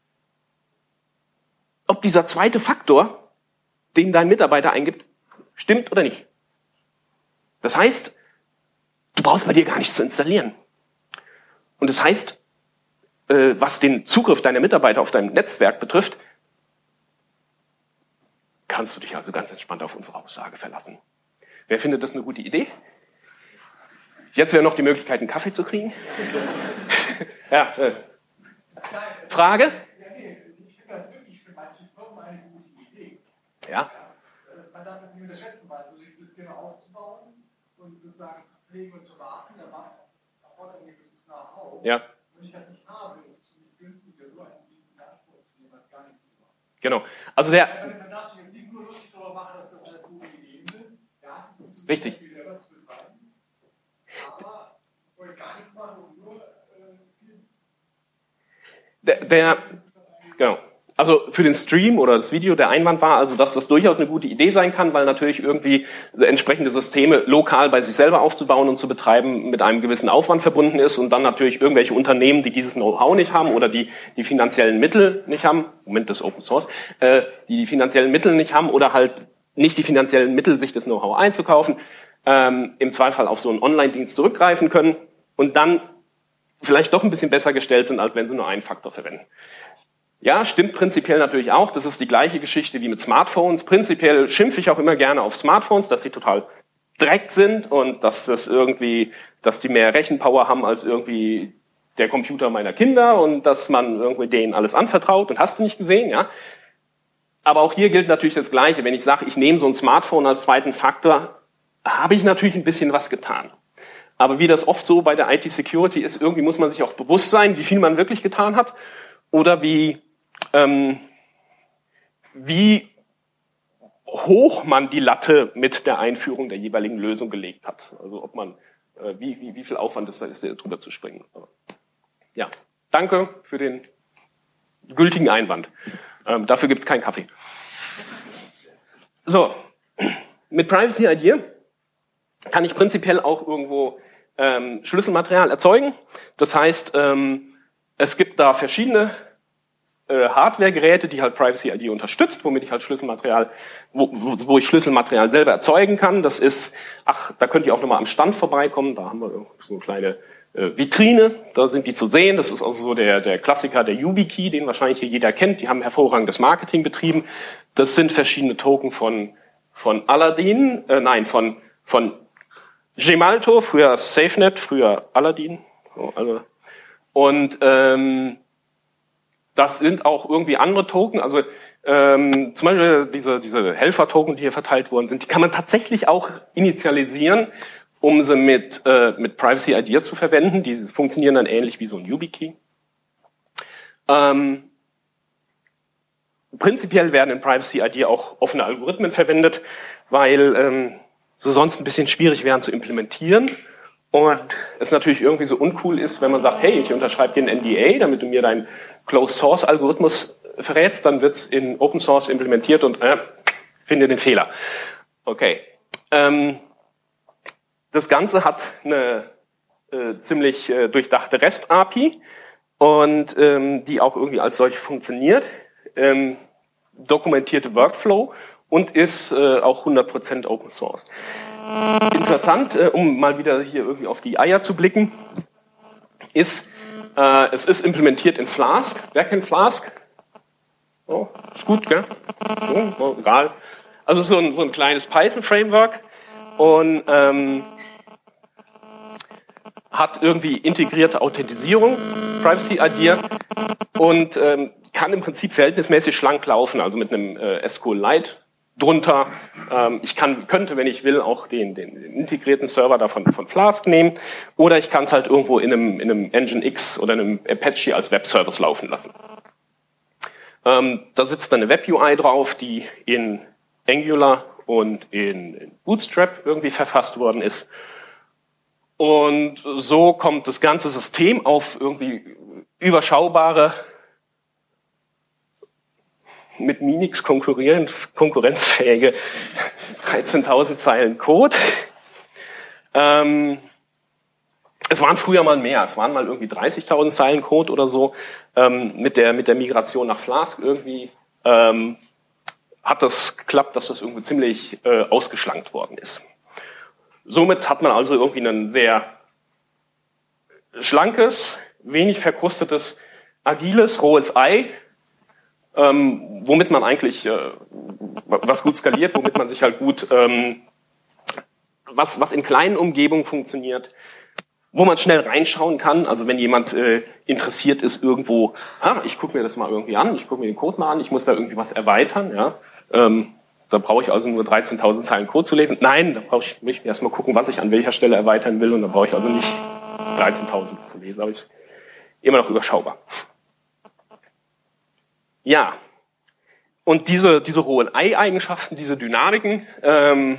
ob dieser zweite Faktor, den dein Mitarbeiter eingibt, stimmt oder nicht. Das heißt, du brauchst bei dir gar nichts zu installieren. Und das heißt, äh, was den Zugriff deiner Mitarbeiter auf dein Netzwerk betrifft, kannst du dich also ganz entspannt auf unsere Aussage verlassen. Wer findet das eine gute Idee? Jetzt wäre noch die Möglichkeit, einen Kaffee zu kriegen. Ja, äh. Frage? Ich finde das wirklich für manche Firmen eine gute Idee. Ja. Man darf das nicht unterschätzen, weil so sich das genau aufzubauen und sozusagen zu pflegen und zu warten, da erfordert ein gewisses Know-how. Ja. Wenn ich das nicht habe, ist es ziemlich günstiger, so einen Dienst in Anspruch zu nehmen, als gar nichts zu machen. Genau. Also der. Man darf sich jetzt nicht nur lustig darüber machen, dass das alles gute Ideen sind. Ja, es ist Richtig. viel selber zu betreiben. Aber ich wollte gar nichts machen und nur äh, viel. Der, der, genau. Also für den Stream oder das Video der Einwand war also, dass das durchaus eine gute Idee sein kann, weil natürlich irgendwie entsprechende Systeme lokal bei sich selber aufzubauen und zu betreiben mit einem gewissen Aufwand verbunden ist und dann natürlich irgendwelche Unternehmen, die dieses Know-how nicht haben oder die die finanziellen Mittel nicht haben, Moment, das ist Open Source, äh, die die finanziellen Mittel nicht haben oder halt nicht die finanziellen Mittel, sich das Know-how einzukaufen, ähm, im Zweifel auf so einen Online-Dienst zurückgreifen können und dann vielleicht doch ein bisschen besser gestellt sind, als wenn sie nur einen Faktor verwenden. Ja, stimmt prinzipiell natürlich auch. Das ist die gleiche Geschichte wie mit Smartphones. Prinzipiell schimpfe ich auch immer gerne auf Smartphones, dass sie total Dreck sind und dass das irgendwie, dass die mehr Rechenpower haben als irgendwie der Computer meiner Kinder und dass man irgendwie denen alles anvertraut und hast du nicht gesehen, ja. Aber auch hier gilt natürlich das Gleiche. Wenn ich sage, ich nehme so ein Smartphone als zweiten Faktor, habe ich natürlich ein bisschen was getan. Aber wie das oft so bei der I T-Security ist, irgendwie muss man sich auch bewusst sein, wie viel man wirklich getan hat oder wie Ähm, wie hoch man die Latte mit der Einführung der jeweiligen Lösung gelegt hat. Also ob man, äh, wie, wie, wie viel Aufwand es da ist, drüber zu springen. Aber, ja, danke für den gültigen Einwand. Ähm, dafür gibt es keinen Kaffee. So, mit Privacy I D kann ich prinzipiell auch irgendwo ähm, Schlüsselmaterial erzeugen. Das heißt, ähm, es gibt da verschiedene Hardware-Geräte, die halt Privacy I D unterstützt, womit ich halt Schlüsselmaterial, wo, wo ich Schlüsselmaterial selber erzeugen kann. Das ist, ach, da könnt ihr auch nochmal am Stand vorbeikommen. Da haben wir so eine kleine äh, Vitrine. Da sind die zu sehen. Das ist also so der, der Klassiker, der YubiKey, den wahrscheinlich hier jeder kennt. Die haben hervorragendes Marketing betrieben. Das sind verschiedene Token von, von Aladdin, äh, nein, von, von Gemalto, früher SafeNet, früher Aladdin. So, also, und, ähm, das sind auch irgendwie andere Token, also ähm, zum Beispiel diese, diese Helfer-Token, die hier verteilt worden sind, die kann man tatsächlich auch initialisieren, um sie mit, äh, mit Privacy I D zu verwenden. Die funktionieren dann ähnlich wie so ein YubiKey. Ähm, prinzipiell werden in Privacy I D auch offene Algorithmen verwendet, weil ähm, sie sonst ein bisschen schwierig wären zu implementieren. Und es natürlich irgendwie so uncool ist, wenn man sagt, hey, ich unterschreibe dir ein N D A, damit du mir dein Closed-Source-Algorithmus verrätst, dann wird's in Open Source implementiert und äh, finde den Fehler. Okay. Ähm, das Ganze hat eine äh, ziemlich äh, durchdachte REST-A P I und ähm, die auch irgendwie als solche funktioniert, ähm, dokumentierte Workflow und ist äh, auch hundert Prozent Open Source. Interessant, äh, um mal wieder hier irgendwie auf die Eier zu blicken, ist, äh, es ist implementiert in Flask. Wer kennt Flask? Oh, ist gut, gell? Oh, oh, egal. Also so ein, so ein kleines Python-Framework und ähm, hat irgendwie integrierte Authentisierung, Privacy-Idea und ähm, kann im Prinzip verhältnismäßig schlank laufen, also mit einem äh, S Q Lite drunter. Ähm, ich kann, könnte, wenn ich will, auch den, den, den integrierten Server davon von Flask nehmen oder ich kann es halt irgendwo in einem, in einem Nginx oder einem Apache als Webservice laufen lassen. Ähm, da sitzt dann eine Web-U I drauf, die in Angular und in, in Bootstrap irgendwie verfasst worden ist. Und so kommt das ganze System auf irgendwie überschaubare, mit Minix konkurrierend, konkurrenzfähige dreizehntausend Zeilen Code. Ähm, es waren früher mal mehr, es waren mal irgendwie dreißigtausend Zeilen Code oder so. Ähm, mit der, mit der Migration nach Flask irgendwie ähm, hat das geklappt, dass das irgendwie ziemlich äh, ausgeschlankt worden ist. Somit hat man also irgendwie ein sehr schlankes, wenig verkrustetes, agiles, rohes Ei, ähm, womit man eigentlich äh, was gut skaliert, womit man sich halt gut, ähm, was, was in kleinen Umgebungen funktioniert, wo man schnell reinschauen kann. Also wenn jemand äh, interessiert ist irgendwo, ah, ich gucke mir das mal irgendwie an, ich gucke mir den Code mal an, ich muss da irgendwie was erweitern, ja. Ähm, da brauche ich also nur dreizehntausend Zeilen Code zu lesen. Nein, da brauche ich, muss ich erstmal gucken, was ich an welcher Stelle erweitern will und da brauche ich also nicht dreizehntausend zu lesen, aber ich immer noch überschaubar. Ja, und diese, diese rohen Ei-Eigenschaften, diese Dynamiken, ähm,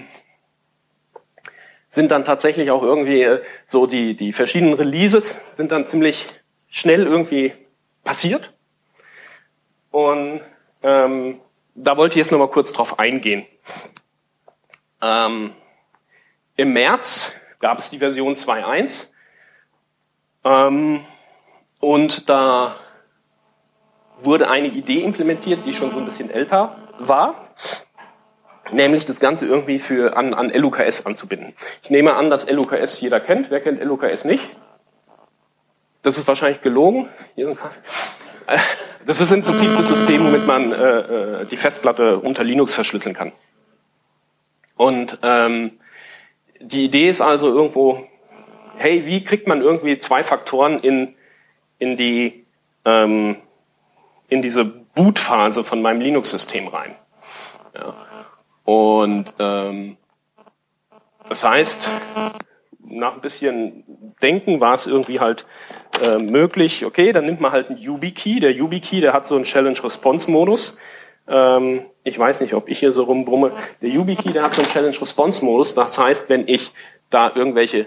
sind dann tatsächlich auch irgendwie äh, so, die, die verschiedenen Releases sind dann ziemlich schnell irgendwie passiert. Und ähm, da wollte ich jetzt nochmal kurz drauf eingehen. Ähm, Im März gab es die Version zwei Punkt eins ähm, und da wurde eine Idee implementiert, die schon so ein bisschen älter war, nämlich das Ganze irgendwie für an, an L U K S anzubinden. Ich nehme an, dass L U K S jeder kennt. Wer kennt L U K S nicht? Das ist wahrscheinlich gelogen. Das ist im Prinzip das System, womit man äh, die Festplatte unter Linux verschlüsseln kann. Und ähm, die Idee ist also irgendwo, hey, wie kriegt man irgendwie zwei Faktoren in, in die ähm, in diese Bootphase von meinem Linux-System rein. Ja. Und ähm, das heißt, nach ein bisschen Denken war es irgendwie halt äh, möglich, okay, dann nimmt man halt einen YubiKey. Der YubiKey, der hat so einen Challenge-Response-Modus. Ähm, ich weiß nicht, ob ich hier so rumbrumme. Der YubiKey, der hat so einen Challenge-Response-Modus. Das heißt, wenn ich da irgendwelche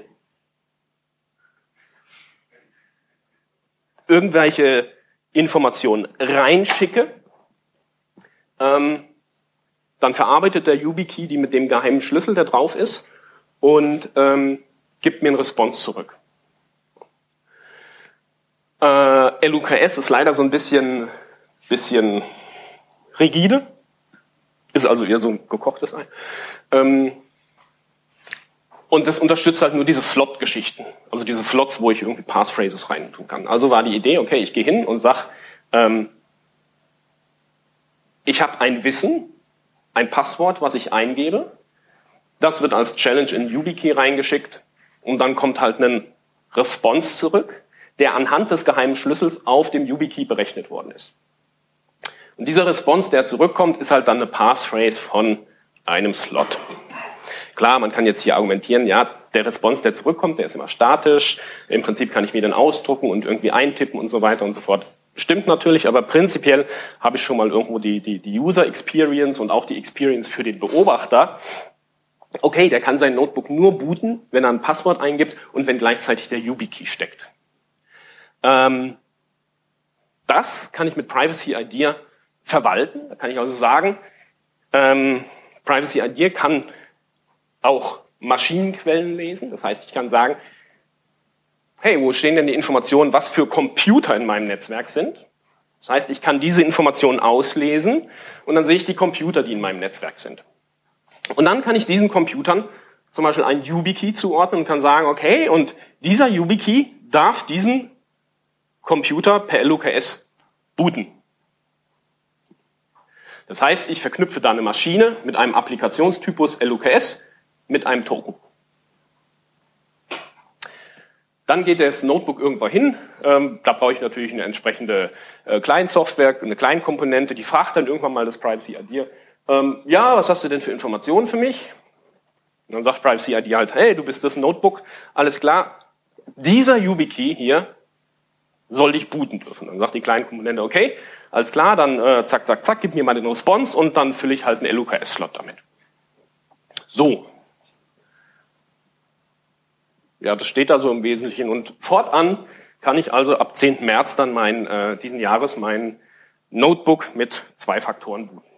irgendwelche Informationen reinschicke, ähm, dann verarbeitet der YubiKey die mit dem geheimen Schlüssel, der drauf ist, und ähm, gibt mir einen Response zurück. Äh, L U K S ist leider so ein bisschen, bisschen rigide, ist also eher so ein gekochtes Ei. Ähm, und das unterstützt halt nur diese Slot-Geschichten, also diese Slots, wo ich irgendwie Passphrases rein tun kann. Also war die Idee, okay, ich gehe hin und sag, ähm, ich habe ein Wissen, ein Passwort, was ich eingebe, das wird als Challenge in YubiKey reingeschickt und dann kommt halt ein Response zurück, der anhand des geheimen Schlüssels auf dem YubiKey berechnet worden ist. Und dieser Response, der zurückkommt, ist halt dann eine Passphrase von einem Slot. Klar, man kann jetzt hier argumentieren, ja, der Response, der zurückkommt, der ist immer statisch. Im Prinzip kann ich mir den ausdrucken und irgendwie eintippen und so weiter und so fort. Stimmt natürlich, aber prinzipiell habe ich schon mal irgendwo die, die, die User Experience und auch die Experience für den Beobachter. Okay, der kann sein Notebook nur booten, wenn er ein Passwort eingibt und wenn gleichzeitig der YubiKey steckt. Ähm, das kann ich mit Privacy Idea verwalten. Da kann ich also sagen, ähm, Privacy Idea kann auch Maschinenquellen lesen. Das heißt, ich kann sagen, hey, wo stehen denn die Informationen, was für Computer in meinem Netzwerk sind? Das heißt, ich kann diese Informationen auslesen und dann sehe ich die Computer, die in meinem Netzwerk sind. Und dann kann ich diesen Computern zum Beispiel einen YubiKey zuordnen und kann sagen, okay, und dieser YubiKey darf diesen Computer per L U K S booten. Das heißt, ich verknüpfe da eine Maschine mit einem Applikationstypus L U K S mit einem Token. Dann geht das Notebook irgendwo hin. Ähm, da brauche ich natürlich eine entsprechende äh, Client-Software, eine Client-Komponente, die fragt dann irgendwann mal das Privacy Idea. Ähm, ja, was hast du denn für Informationen für mich? Und dann sagt Privacy Idea halt, hey, du bist das Notebook, alles klar. Dieser YubiKey hier soll dich booten dürfen. Dann sagt die Client-Komponente, okay, alles klar, dann äh, zack, zack, zack, gib mir mal den Response und dann fülle ich halt einen L U K S-Slot damit. So. Ja, das steht da so im Wesentlichen. Und fortan kann ich also ab zehnten März dann mein, äh, diesen Jahres mein Notebook mit zwei Faktoren booten.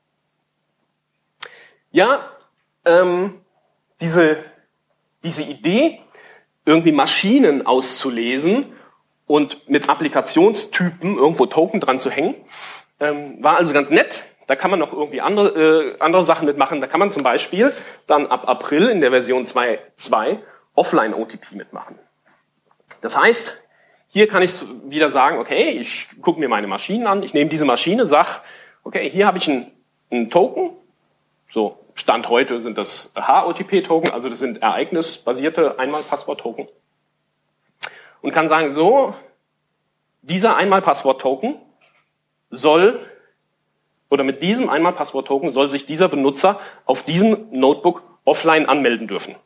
Ja, ähm, diese, diese Idee, irgendwie Maschinen auszulesen und mit Applikationstypen irgendwo Token dran zu hängen, ähm, war also ganz nett. Da kann man noch irgendwie andere, äh, andere Sachen mitmachen. Da kann man zum Beispiel dann ab April in der Version zwei Punkt zwei Offline-O T P mitmachen. Das heißt, hier kann ich wieder sagen, okay, ich gucke mir meine Maschinen an, ich nehme diese Maschine, sage, okay, hier habe ich einen, einen Token, so Stand heute sind das H O T P-Token, also das sind ereignisbasierte Einmal-Passwort-Token. Und kann sagen, so, dieser Einmal-Passwort-Token soll, oder mit diesem Einmal-Passwort-Token soll sich dieser Benutzer auf diesem Notebook offline anmelden dürfen.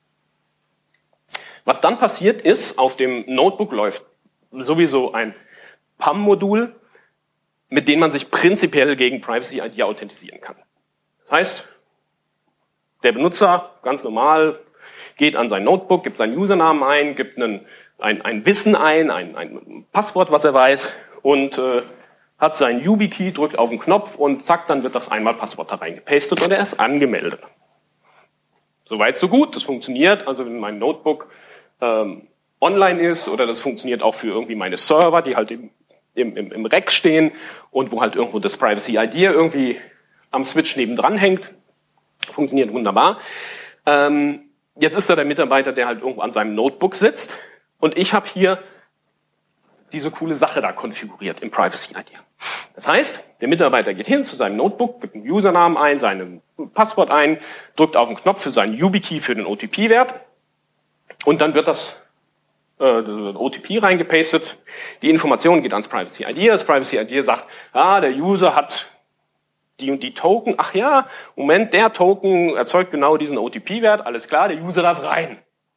Was dann passiert ist, auf dem Notebook läuft sowieso ein P A M-Modul, mit dem man sich prinzipiell gegen Privacy Idea authentisieren kann. Das heißt, der Benutzer, ganz normal, geht an sein Notebook, gibt seinen Usernamen ein, gibt einen, ein, ein Wissen ein, ein, ein Passwort, was er weiß, und äh, hat seinen YubiKey, drückt auf den Knopf und zack, dann wird das einmal Passwort da reingepastet und er ist angemeldet. Soweit, so gut, das funktioniert. Also wenn mein Notebook ähm, online ist oder das funktioniert auch für irgendwie meine Server, die halt im, im, im, im Rack stehen und wo halt irgendwo das Privacy Idea irgendwie am Switch nebendran hängt, funktioniert wunderbar. Ähm, jetzt ist da der Mitarbeiter, der halt irgendwo an seinem Notebook sitzt und ich habe hier diese coole Sache da konfiguriert im Privacy Idea. Das heißt, der Mitarbeiter geht hin zu seinem Notebook, gibt einen Usernamen ein, sein Passwort ein, drückt auf den Knopf für seinen YubiKey für den O T P-Wert und dann wird das äh, O T P reingepastet. Die Information geht ans Privacy Idea. Das Privacy Idea sagt, ah, der User hat die und die Token. Ach ja, Moment, der Token erzeugt genau diesen O T P-Wert. Alles klar, der User darf rein.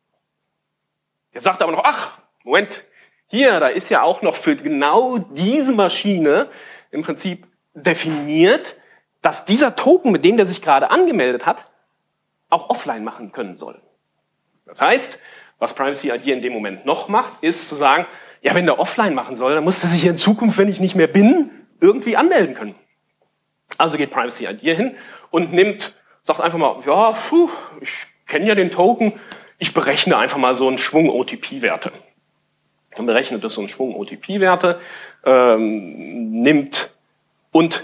Der sagt aber noch, ach, Moment, hier, da ist ja auch noch für genau diese Maschine im Prinzip definiert, dass dieser Token, mit dem der sich gerade angemeldet hat, auch offline machen können soll. Das heißt, was Privacy Idea in dem Moment noch macht, ist zu sagen, ja, wenn der offline machen soll, dann muss er sich in Zukunft, wenn ich nicht mehr bin, irgendwie anmelden können. Also geht Privacy Idea hin und nimmt, sagt einfach mal, ja, puh, ich kenne ja den Token, ich berechne einfach mal so einen Schwung O T P-Werte. Dann berechnet das so einen Schwung O T P-Werte, ähm, nimmt und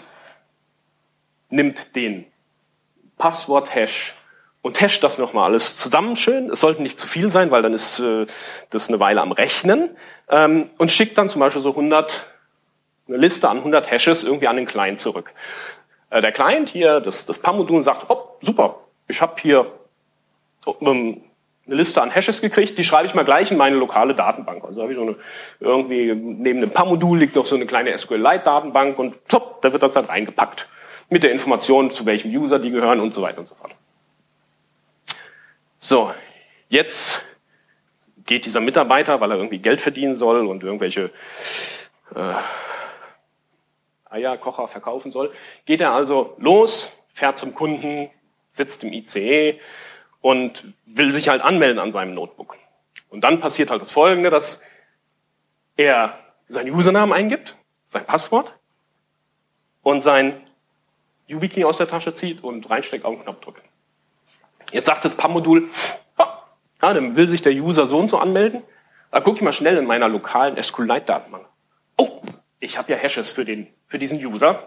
nimmt den Passwort-Hash und hasht das nochmal alles zusammen schön. Es sollte nicht zu viel sein, weil dann ist äh, das eine Weile am Rechnen. Ähm, und schickt dann zum Beispiel so hundert, eine Liste an hundert Hashes irgendwie an den Client zurück. Äh, der Client hier, das, das P A M-Modul sagt, oh, super, ich habe hier ähm, eine Liste an Hashes gekriegt, die schreibe ich mal gleich in meine lokale Datenbank. Also habe ich so eine, irgendwie neben dem P A M-Modul liegt noch so eine kleine S Q Lite-Datenbank und top, da wird das dann reingepackt. Mit der Information, zu welchem User die gehören und so weiter und so fort. So, jetzt geht dieser Mitarbeiter, weil er irgendwie Geld verdienen soll und irgendwelche äh, Eierkocher verkaufen soll, geht er also los, fährt zum Kunden, sitzt im I C E und will sich halt anmelden an seinem Notebook. Und dann passiert halt das Folgende, dass er seinen Usernamen eingibt, sein Passwort und sein YubiKey aus der Tasche zieht und reinsteckt, auf den Knopf drückt. Jetzt sagt das P A M-Modul, ah, dann will sich der User so und so anmelden. Da gucke ich mal schnell in meiner lokalen SQLite-Datenbank. Oh, ich habe ja Hashes für, den, für diesen User.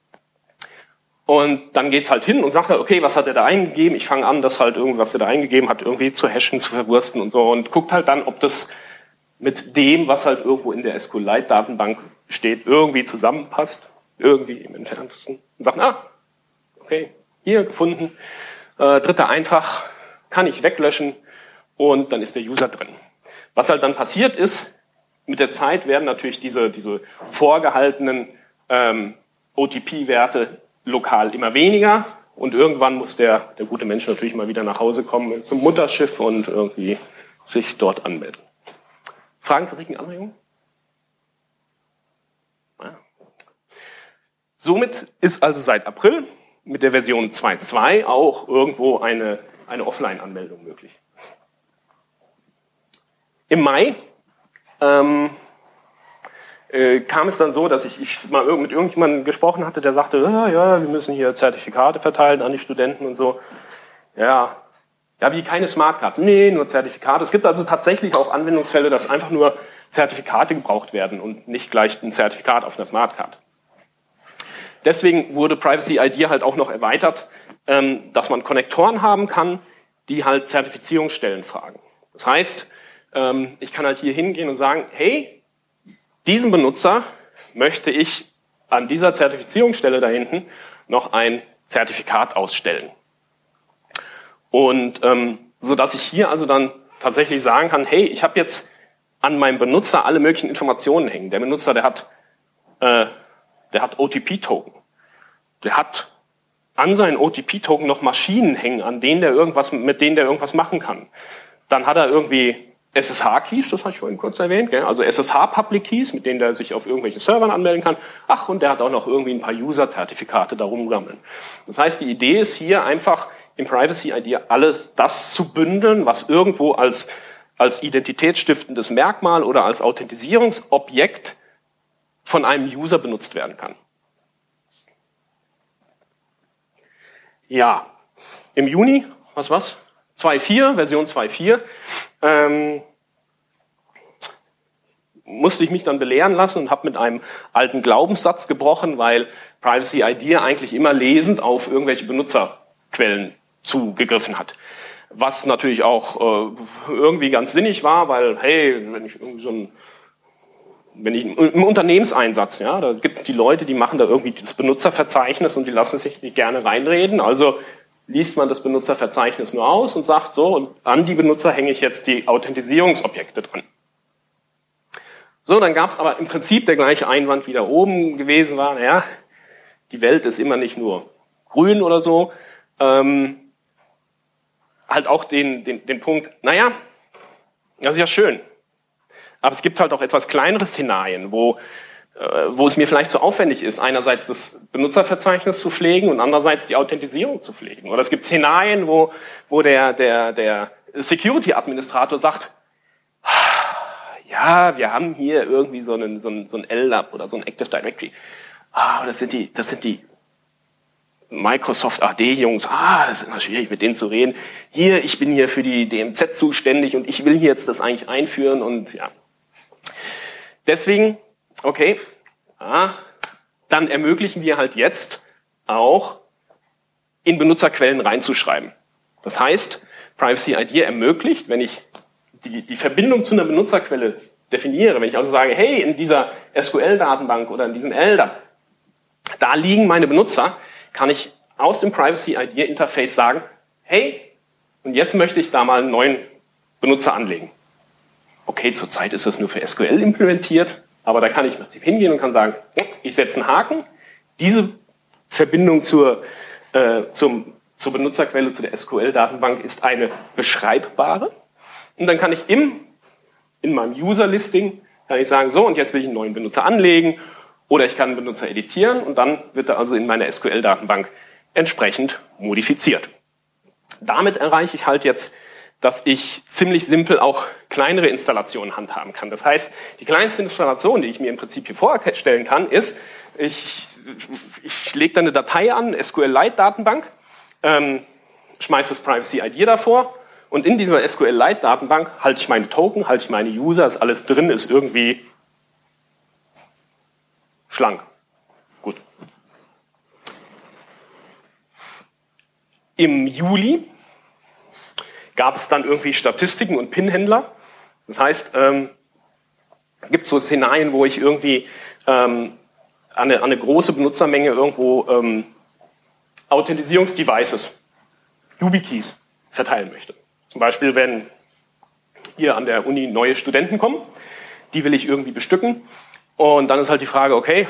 Und dann geht's halt hin und sagt halt, okay, was hat er da eingegeben? Ich fange an, das halt irgendwas, was er da eingegeben hat, irgendwie zu hashen, zu verwursten und so. Und guckt halt dann, ob das mit dem, was halt irgendwo in der SQLite-Datenbank steht, irgendwie zusammenpasst. Irgendwie im Entferntesten. Und sagt, ah, okay, hier gefunden. Äh, dritter Eintrag kann ich weglöschen und dann ist der User drin. Was halt dann passiert ist, mit der Zeit werden natürlich diese, diese vorgehaltenen ähm, O T P-Werte lokal immer weniger und irgendwann muss der, der gute Mensch natürlich mal wieder nach Hause kommen zum Mutterschiff und irgendwie sich dort anmelden. Fragen, Kritiken, Anregungen? Ja. Somit ist also seit April mit der Version zwei Punkt zwei auch irgendwo eine, eine Offline-Anmeldung möglich. Im Mai ähm, äh, kam es dann so, dass ich, ich mal mit irgendjemandem gesprochen hatte, der sagte, ja, ja, wir müssen hier Zertifikate verteilen an die Studenten und so. Ja, ja, wie keine Smartcards. Nee, nur Zertifikate. Es gibt also tatsächlich auch Anwendungsfälle, dass einfach nur Zertifikate gebraucht werden und nicht gleich ein Zertifikat auf einer Smartcard. Deswegen wurde Privacy I D halt auch noch erweitert, ähm, dass man Konnektoren haben kann, die halt Zertifizierungsstellen fragen. Das heißt, ähm, ich kann halt hier hingehen und sagen, hey, diesen Benutzer möchte ich an dieser Zertifizierungsstelle da hinten noch ein Zertifikat ausstellen. Und ähm, so dass ich hier also dann tatsächlich sagen kann, hey, ich habe jetzt an meinem Benutzer alle möglichen Informationen hängen. Der Benutzer, der hat, äh, der hat O T P-Token. Der hat an seinen O T P-Token noch Maschinen hängen, an denen der irgendwas, mit denen der irgendwas machen kann. Dann hat er irgendwie S S H-Keys, das habe ich vorhin kurz erwähnt, gell? Also S S H-Public-Keys, mit denen der sich auf irgendwelchen Servern anmelden kann. Ach, und der hat auch noch irgendwie ein paar User-Zertifikate da rumgammeln. Das heißt, die Idee ist hier einfach im Privacy I D alles das zu bündeln, was irgendwo als, als identitätsstiftendes Merkmal oder als Authentisierungsobjekt von einem User benutzt werden kann. Ja, im Juni, was was? zwei Punkt vier, Version zwei Punkt vier, ähm, musste ich mich dann belehren lassen und habe mit einem alten Glaubenssatz gebrochen, weil Privacy I D eigentlich immer lesend auf irgendwelche Benutzerquellen zugegriffen hat. Was natürlich auch äh, irgendwie ganz sinnig war, weil, hey, wenn ich irgendwie so ein Wenn ich im Unternehmenseinsatz, ja, da gibt es die Leute, die machen da irgendwie das Benutzerverzeichnis und die lassen sich nicht gerne reinreden. Also liest man das Benutzerverzeichnis nur aus und sagt so, und an die Benutzer hänge ich jetzt die Authentisierungsobjekte dran. So, dann gab es aber im Prinzip der gleiche Einwand, wie da oben gewesen war. Naja, die Welt ist immer nicht nur grün oder so. Ähm, halt auch den, den, den Punkt, naja, das ist ja schön. Aber es gibt halt auch etwas kleinere Szenarien, wo, äh, wo es mir vielleicht zu aufwendig ist, einerseits das Benutzerverzeichnis zu pflegen und andererseits die Authentisierung zu pflegen. Oder es gibt Szenarien, wo, wo der, der, der Security-Administrator sagt, ja, wir haben hier irgendwie so einen, so einen, so ein L D A P oder so ein Active Directory. Ah, das sind die, das sind die Microsoft A D-Jungs, ah, das ist immer schwierig, mit denen zu reden. Hier, ich bin hier für die D M Z zuständig und ich will hier jetzt das eigentlich einführen und ja. Deswegen, okay, ah, dann ermöglichen wir halt jetzt auch in Benutzerquellen reinzuschreiben. Das heißt, Privacy I D ermöglicht, wenn ich die, die Verbindung zu einer Benutzerquelle definiere, wenn ich also sage, hey, in dieser S Q L-Datenbank oder in diesem L D A P, da liegen meine Benutzer, kann ich aus dem Privacy I D-Interface sagen, hey, und jetzt möchte ich da mal einen neuen Benutzer anlegen. Okay, zurzeit ist das nur für S Q L implementiert, aber da kann ich im Prinzip hingehen und kann sagen, ich setze einen Haken, diese Verbindung zur, äh, zum, zur Benutzerquelle, zu der S Q L-Datenbank ist eine beschreibbare und dann kann ich im, in meinem User-Listing kann ich sagen, so, und jetzt will ich einen neuen Benutzer anlegen. Oder ich kann einen Benutzer editieren und dann wird er also in meiner S Q L-Datenbank entsprechend modifiziert. Damit erreiche ich halt jetzt dass ich ziemlich simpel auch kleinere Installationen handhaben kann. Das heißt, die kleinste Installation, die ich mir im Prinzip hier vorstellen kann, ist, ich, ich lege da eine Datei an, SQLite-Datenbank, ähm, schmeiße das Privacy I D davor und in dieser SQLite-Datenbank halte ich meine Token, halte ich meine User, ist alles drin, ist irgendwie schlank. Gut. Im Juli gab es dann irgendwie Statistiken und PIN-Händler. Das heißt, ähm, gibt es so Szenarien, wo ich irgendwie ähm, an, eine, an eine große Benutzermenge irgendwo ähm, Authentisierungsdevices, YubiKeys, verteilen möchte. Zum Beispiel, wenn hier an der Uni neue Studenten kommen, die will ich irgendwie bestücken. Und dann ist halt die Frage, okay,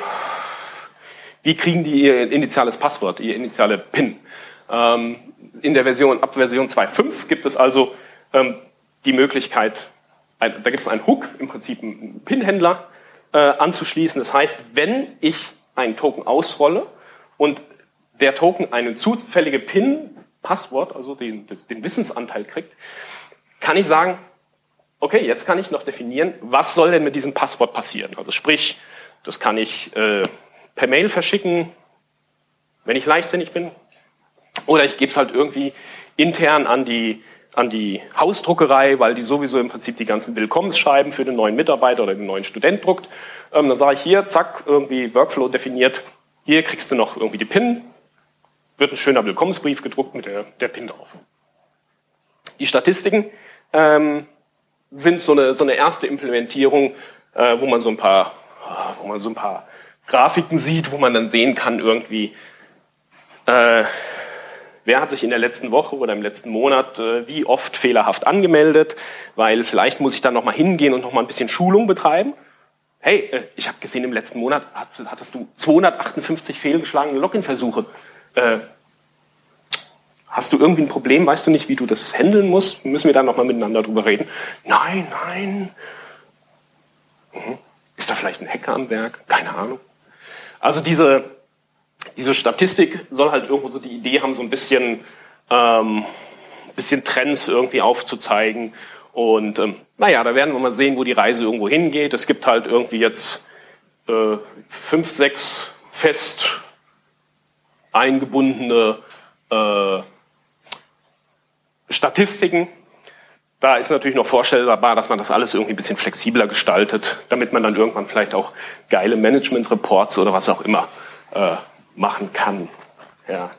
wie kriegen die ihr initiales Passwort, ihr initiale PIN? Ähm, in der Version, ab Version zwei Punkt fünf gibt es also ähm, die Möglichkeit, ein, da gibt es einen Hook, im Prinzip einen PIN-Händler äh, anzuschließen. Das heißt, wenn ich einen Token ausrolle und der Token eine zufällige PIN, Passwort, also den, den Wissensanteil kriegt, kann ich sagen, okay, jetzt kann ich noch definieren, was soll denn mit diesem Passwort passieren. Also sprich, das kann ich äh, per Mail verschicken, wenn ich leichtsinnig bin. Oder ich gebe es halt irgendwie intern an die, an die Hausdruckerei, weil die sowieso im Prinzip die ganzen Willkommensschreiben für den neuen Mitarbeiter oder den neuen Student druckt. Ähm, dann sage ich hier, zack, irgendwie Workflow definiert, hier kriegst du noch irgendwie die PIN, wird ein schöner Willkommensbrief gedruckt mit der, der PIN drauf. Die Statistiken ähm, sind so eine, so eine erste Implementierung, äh, wo man so ein paar, wo man so ein paar Grafiken sieht, wo man dann sehen kann irgendwie, äh, wer hat sich in der letzten Woche oder im letzten Monat äh, wie oft fehlerhaft angemeldet, weil vielleicht muss ich dann nochmal hingehen und nochmal ein bisschen Schulung betreiben. Hey, äh, ich habe gesehen, im letzten Monat hattest du zweihundertachtundfünfzig fehlgeschlagene Login-Versuche. Äh, hast du irgendwie ein Problem? Weißt du nicht, wie du das handeln musst? Müssen wir da nochmal miteinander drüber reden? Nein, nein. Mhm. Ist da vielleicht ein Hacker am Werk? Keine Ahnung. Also diese... Diese Statistik soll halt irgendwo so die Idee haben, so ein bisschen, ähm, bisschen Trends irgendwie aufzuzeigen. Und ähm, naja, da werden wir mal sehen, wo die Reise irgendwo hingeht. Es gibt halt irgendwie jetzt äh, fünf, sechs fest eingebundene äh, Statistiken. Da ist natürlich noch vorstellbar, dass man das alles irgendwie ein bisschen flexibler gestaltet, damit man dann irgendwann vielleicht auch geile Management-Reports oder was auch immer äh, machen kann. Ja.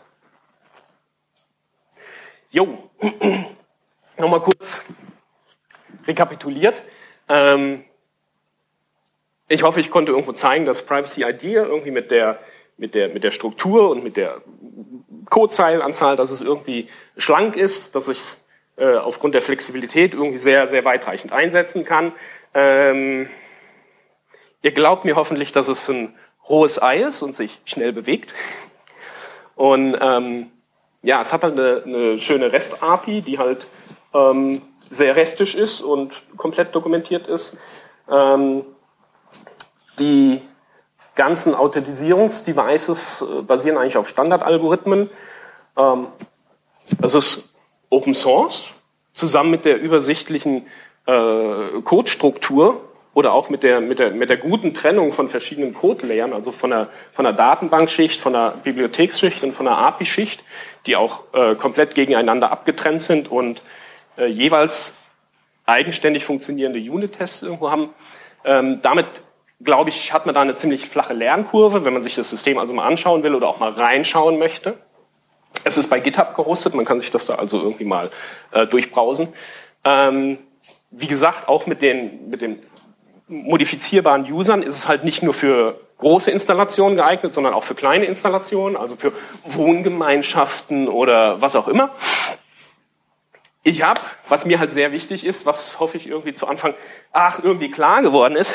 Jo, nochmal kurz rekapituliert. Ähm, ich hoffe, ich konnte irgendwo zeigen, dass Privacy I D irgendwie mit der, mit der, mit der Struktur und mit der Codezeilenanzahl, dass es irgendwie schlank ist, dass ich es äh, aufgrund der Flexibilität irgendwie sehr, sehr weitreichend einsetzen kann. Ähm, ihr glaubt mir hoffentlich, dass es ein rohes Ei ist und sich schnell bewegt. Und ähm, ja, es hat halt eine, eine schöne REST-A P I, die halt ähm, sehr restisch ist und komplett dokumentiert ist. Ähm, die ganzen Authentisierungsdevices äh, basieren eigentlich auf Standardalgorithmen. Ähm, es ist Open Source, zusammen mit der übersichtlichen äh, Codestruktur oder auch mit der, mit der, mit der guten Trennung von verschiedenen Code-Layern, also von der, von der Datenbankschicht, von der Bibliotheksschicht und von der A P I-Schicht, die auch äh, komplett gegeneinander abgetrennt sind und äh, jeweils eigenständig funktionierende Unit-Tests irgendwo haben. Ähm, damit, glaube ich, hat man da eine ziemlich flache Lernkurve, wenn man sich das System also mal anschauen will oder auch mal reinschauen möchte. Es ist bei GitHub gehostet, man kann sich das da also irgendwie mal äh, durchbrausen. Ähm, wie gesagt, auch mit den, mit den modifizierbaren Usern ist es halt nicht nur für große Installationen geeignet, sondern auch für kleine Installationen, also für Wohngemeinschaften oder was auch immer. Ich habe, was mir halt sehr wichtig ist, was hoffe ich irgendwie zu Anfang, ach, irgendwie klar geworden ist,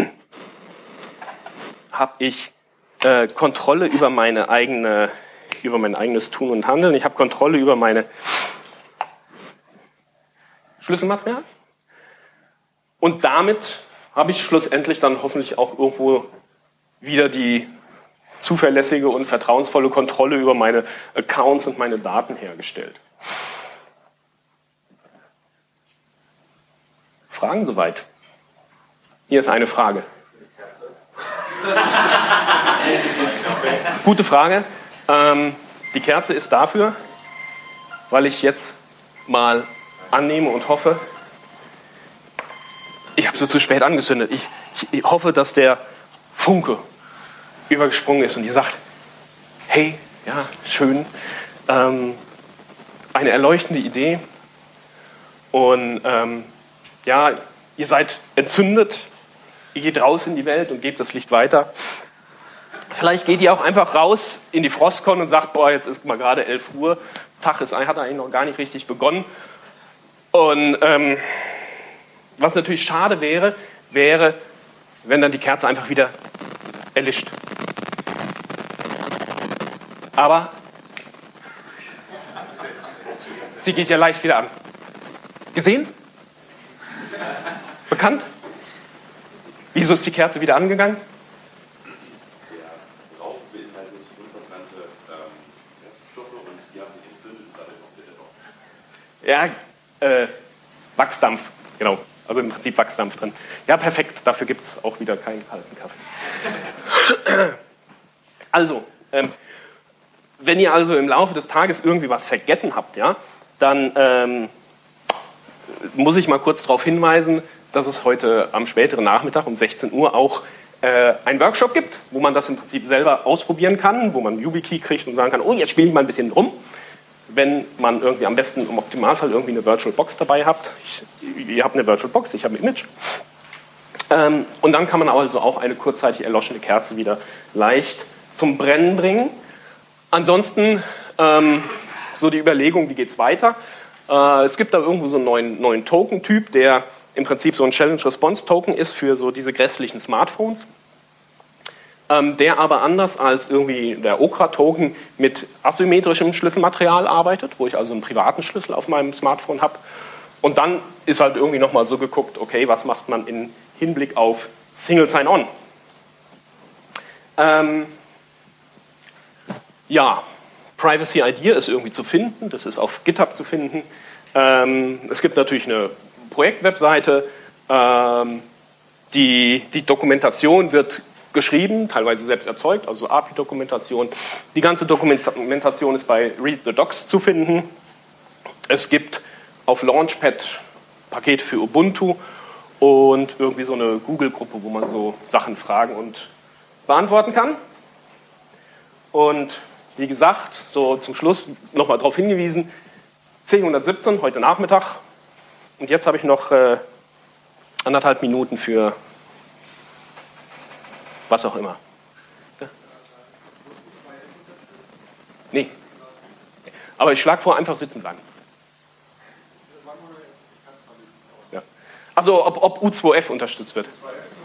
habe ich äh, Kontrolle über meine eigene, über mein eigenes Tun und Handeln. Ich habe Kontrolle über meine Schlüsselmaterial und damit habe ich schlussendlich dann hoffentlich auch irgendwo wieder die zuverlässige und vertrauensvolle Kontrolle über meine Accounts und meine Daten hergestellt. Fragen soweit? Hier ist eine Frage. Gute Frage. Ähm, die Kerze ist dafür, weil ich jetzt mal annehme und hoffe, ich habe sie zu spät angezündet. Ich, ich hoffe, dass der Funke übergesprungen ist und ihr sagt, hey, ja, schön, ähm, eine erleuchtende Idee und ähm, ja, ihr seid entzündet, ihr geht raus in die Welt und gebt das Licht weiter. Vielleicht geht ihr auch einfach raus in die Frostcon und sagt, boah, jetzt ist mal gerade elf Uhr, Tag ist, hat eigentlich noch gar nicht richtig begonnen. Und ähm, was natürlich schade wäre, wäre, wenn dann die Kerze einfach wieder erlischt. Aber sie geht ja leicht wieder an. Gesehen? Bekannt? Wieso ist die Kerze wieder angegangen? Der Rauch beinhaltet unverbrannte ähm, Reststoffe und die haben sich entzündet und dadurch auch bitte noch. Ja, äh, Wachsdampf, genau. Also im Prinzip Wachsdampf drin. Ja, perfekt. Dafür gibt es auch wieder keinen kalten Kaffee. Also, ähm, wenn ihr also im Laufe des Tages irgendwie was vergessen habt, ja, dann ähm, muss ich mal kurz darauf hinweisen, dass es heute am späteren Nachmittag um sechzehn Uhr auch äh, einen Workshop gibt, wo man das im Prinzip selber ausprobieren kann, wo man einen YubiKey kriegt und sagen kann, oh, jetzt spiele ich mal ein bisschen rum. Wenn man irgendwie am besten im Optimalfall irgendwie eine Virtual Box dabei habt. Ich, ihr habt eine Virtual Box, ich habe ein Image. Ähm, und dann kann man also auch eine kurzzeitig erloschene Kerze wieder leicht zum Brennen bringen. Ansonsten ähm, so die Überlegung, wie geht es weiter? Äh, es gibt da irgendwo so einen neuen, neuen Token-Typ, der im Prinzip so ein Challenge-Response-Token ist für so diese grässlichen Smartphones. Ähm, der aber anders als irgendwie der Okra-Token mit asymmetrischem Schlüsselmaterial arbeitet, wo ich also einen privaten Schlüssel auf meinem Smartphone habe. Und dann ist halt irgendwie nochmal so geguckt, okay, was macht man im Hinblick auf Single Sign-On? Ähm, ja, Privacy Idea ist irgendwie zu finden, das ist auf GitHub zu finden. Ähm, es gibt natürlich eine Projektwebseite, ähm, die, die Dokumentation wird geschrieben, teilweise selbst erzeugt, also A P I-Dokumentation. Die ganze Dokumentation ist bei Read the Docs zu finden. Es gibt auf Launchpad Pakete für Ubuntu und irgendwie so eine Google-Gruppe, wo man so Sachen fragen und beantworten kann. Und wie gesagt, so zum Schluss nochmal darauf hingewiesen, zehn hundertsiebzehn heute Nachmittag. Und jetzt habe ich noch äh, anderthalb Minuten für was auch immer. Ja? Nee. Aber ich schlage vor, einfach sitzen bleiben. Ja. Also ob, ob U zwei F unterstützt wird.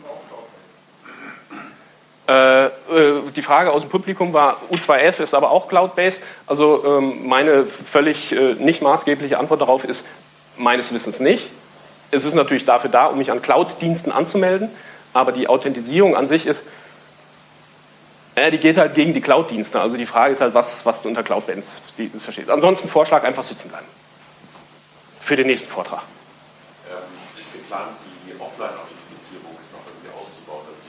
Äh, äh, die Frage aus dem Publikum war, U zwei F ist aber auch Cloud-based. Also ähm, meine völlig äh, nicht maßgebliche Antwort darauf ist, meines Wissens nicht. Es ist natürlich dafür da, um mich an Cloud-Diensten anzumelden. Aber die Authentisierung an sich ist, äh, die geht halt gegen die Cloud-Dienste. Also die Frage ist halt, was, was du unter Cloud-Bands verstehst. Ansonsten Vorschlag, einfach sitzen bleiben. Für den nächsten Vortrag. Ähm, ist geplant, die Offline-Authentifizierung noch irgendwie auszubauen, dass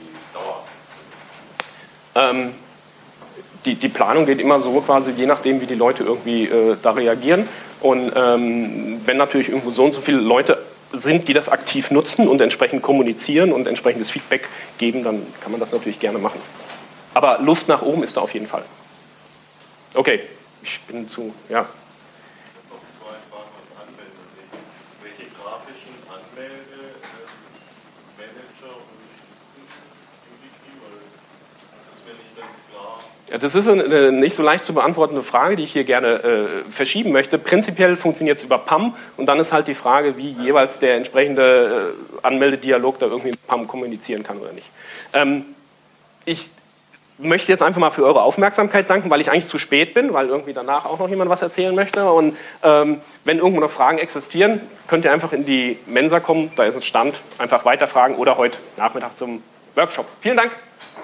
die Dauer? Ähm, die, die Planung geht immer so quasi, je nachdem, wie die Leute irgendwie äh, da reagieren. Und ähm, wenn natürlich irgendwo so und so viele Leute sind, die das aktiv nutzen und entsprechend kommunizieren und entsprechendes Feedback geben, dann kann man das natürlich gerne machen. Aber Luft nach oben ist da auf jeden Fall. Okay, ich bin zu, ja. Noch zwei Fragen ans Anmelden. Welche grafischen Anmelde, Manager und YubiKey, weil das wäre nicht ganz klar. Ja, das ist eine nicht so leicht zu beantwortende Frage, die ich hier gerne äh, verschieben möchte. Prinzipiell funktioniert es über P A M und dann ist halt die Frage, wie jeweils der entsprechende äh, Anmeldedialog da irgendwie mit P A M kommunizieren kann oder nicht. Ähm, ich möchte jetzt einfach mal für eure Aufmerksamkeit danken, weil ich eigentlich zu spät bin, weil irgendwie danach auch noch jemand was erzählen möchte. Und ähm, wenn irgendwo noch Fragen existieren, könnt ihr einfach in die Mensa kommen, da ist ein Stand, einfach weiterfragen oder heute Nachmittag zum Workshop. Vielen Dank.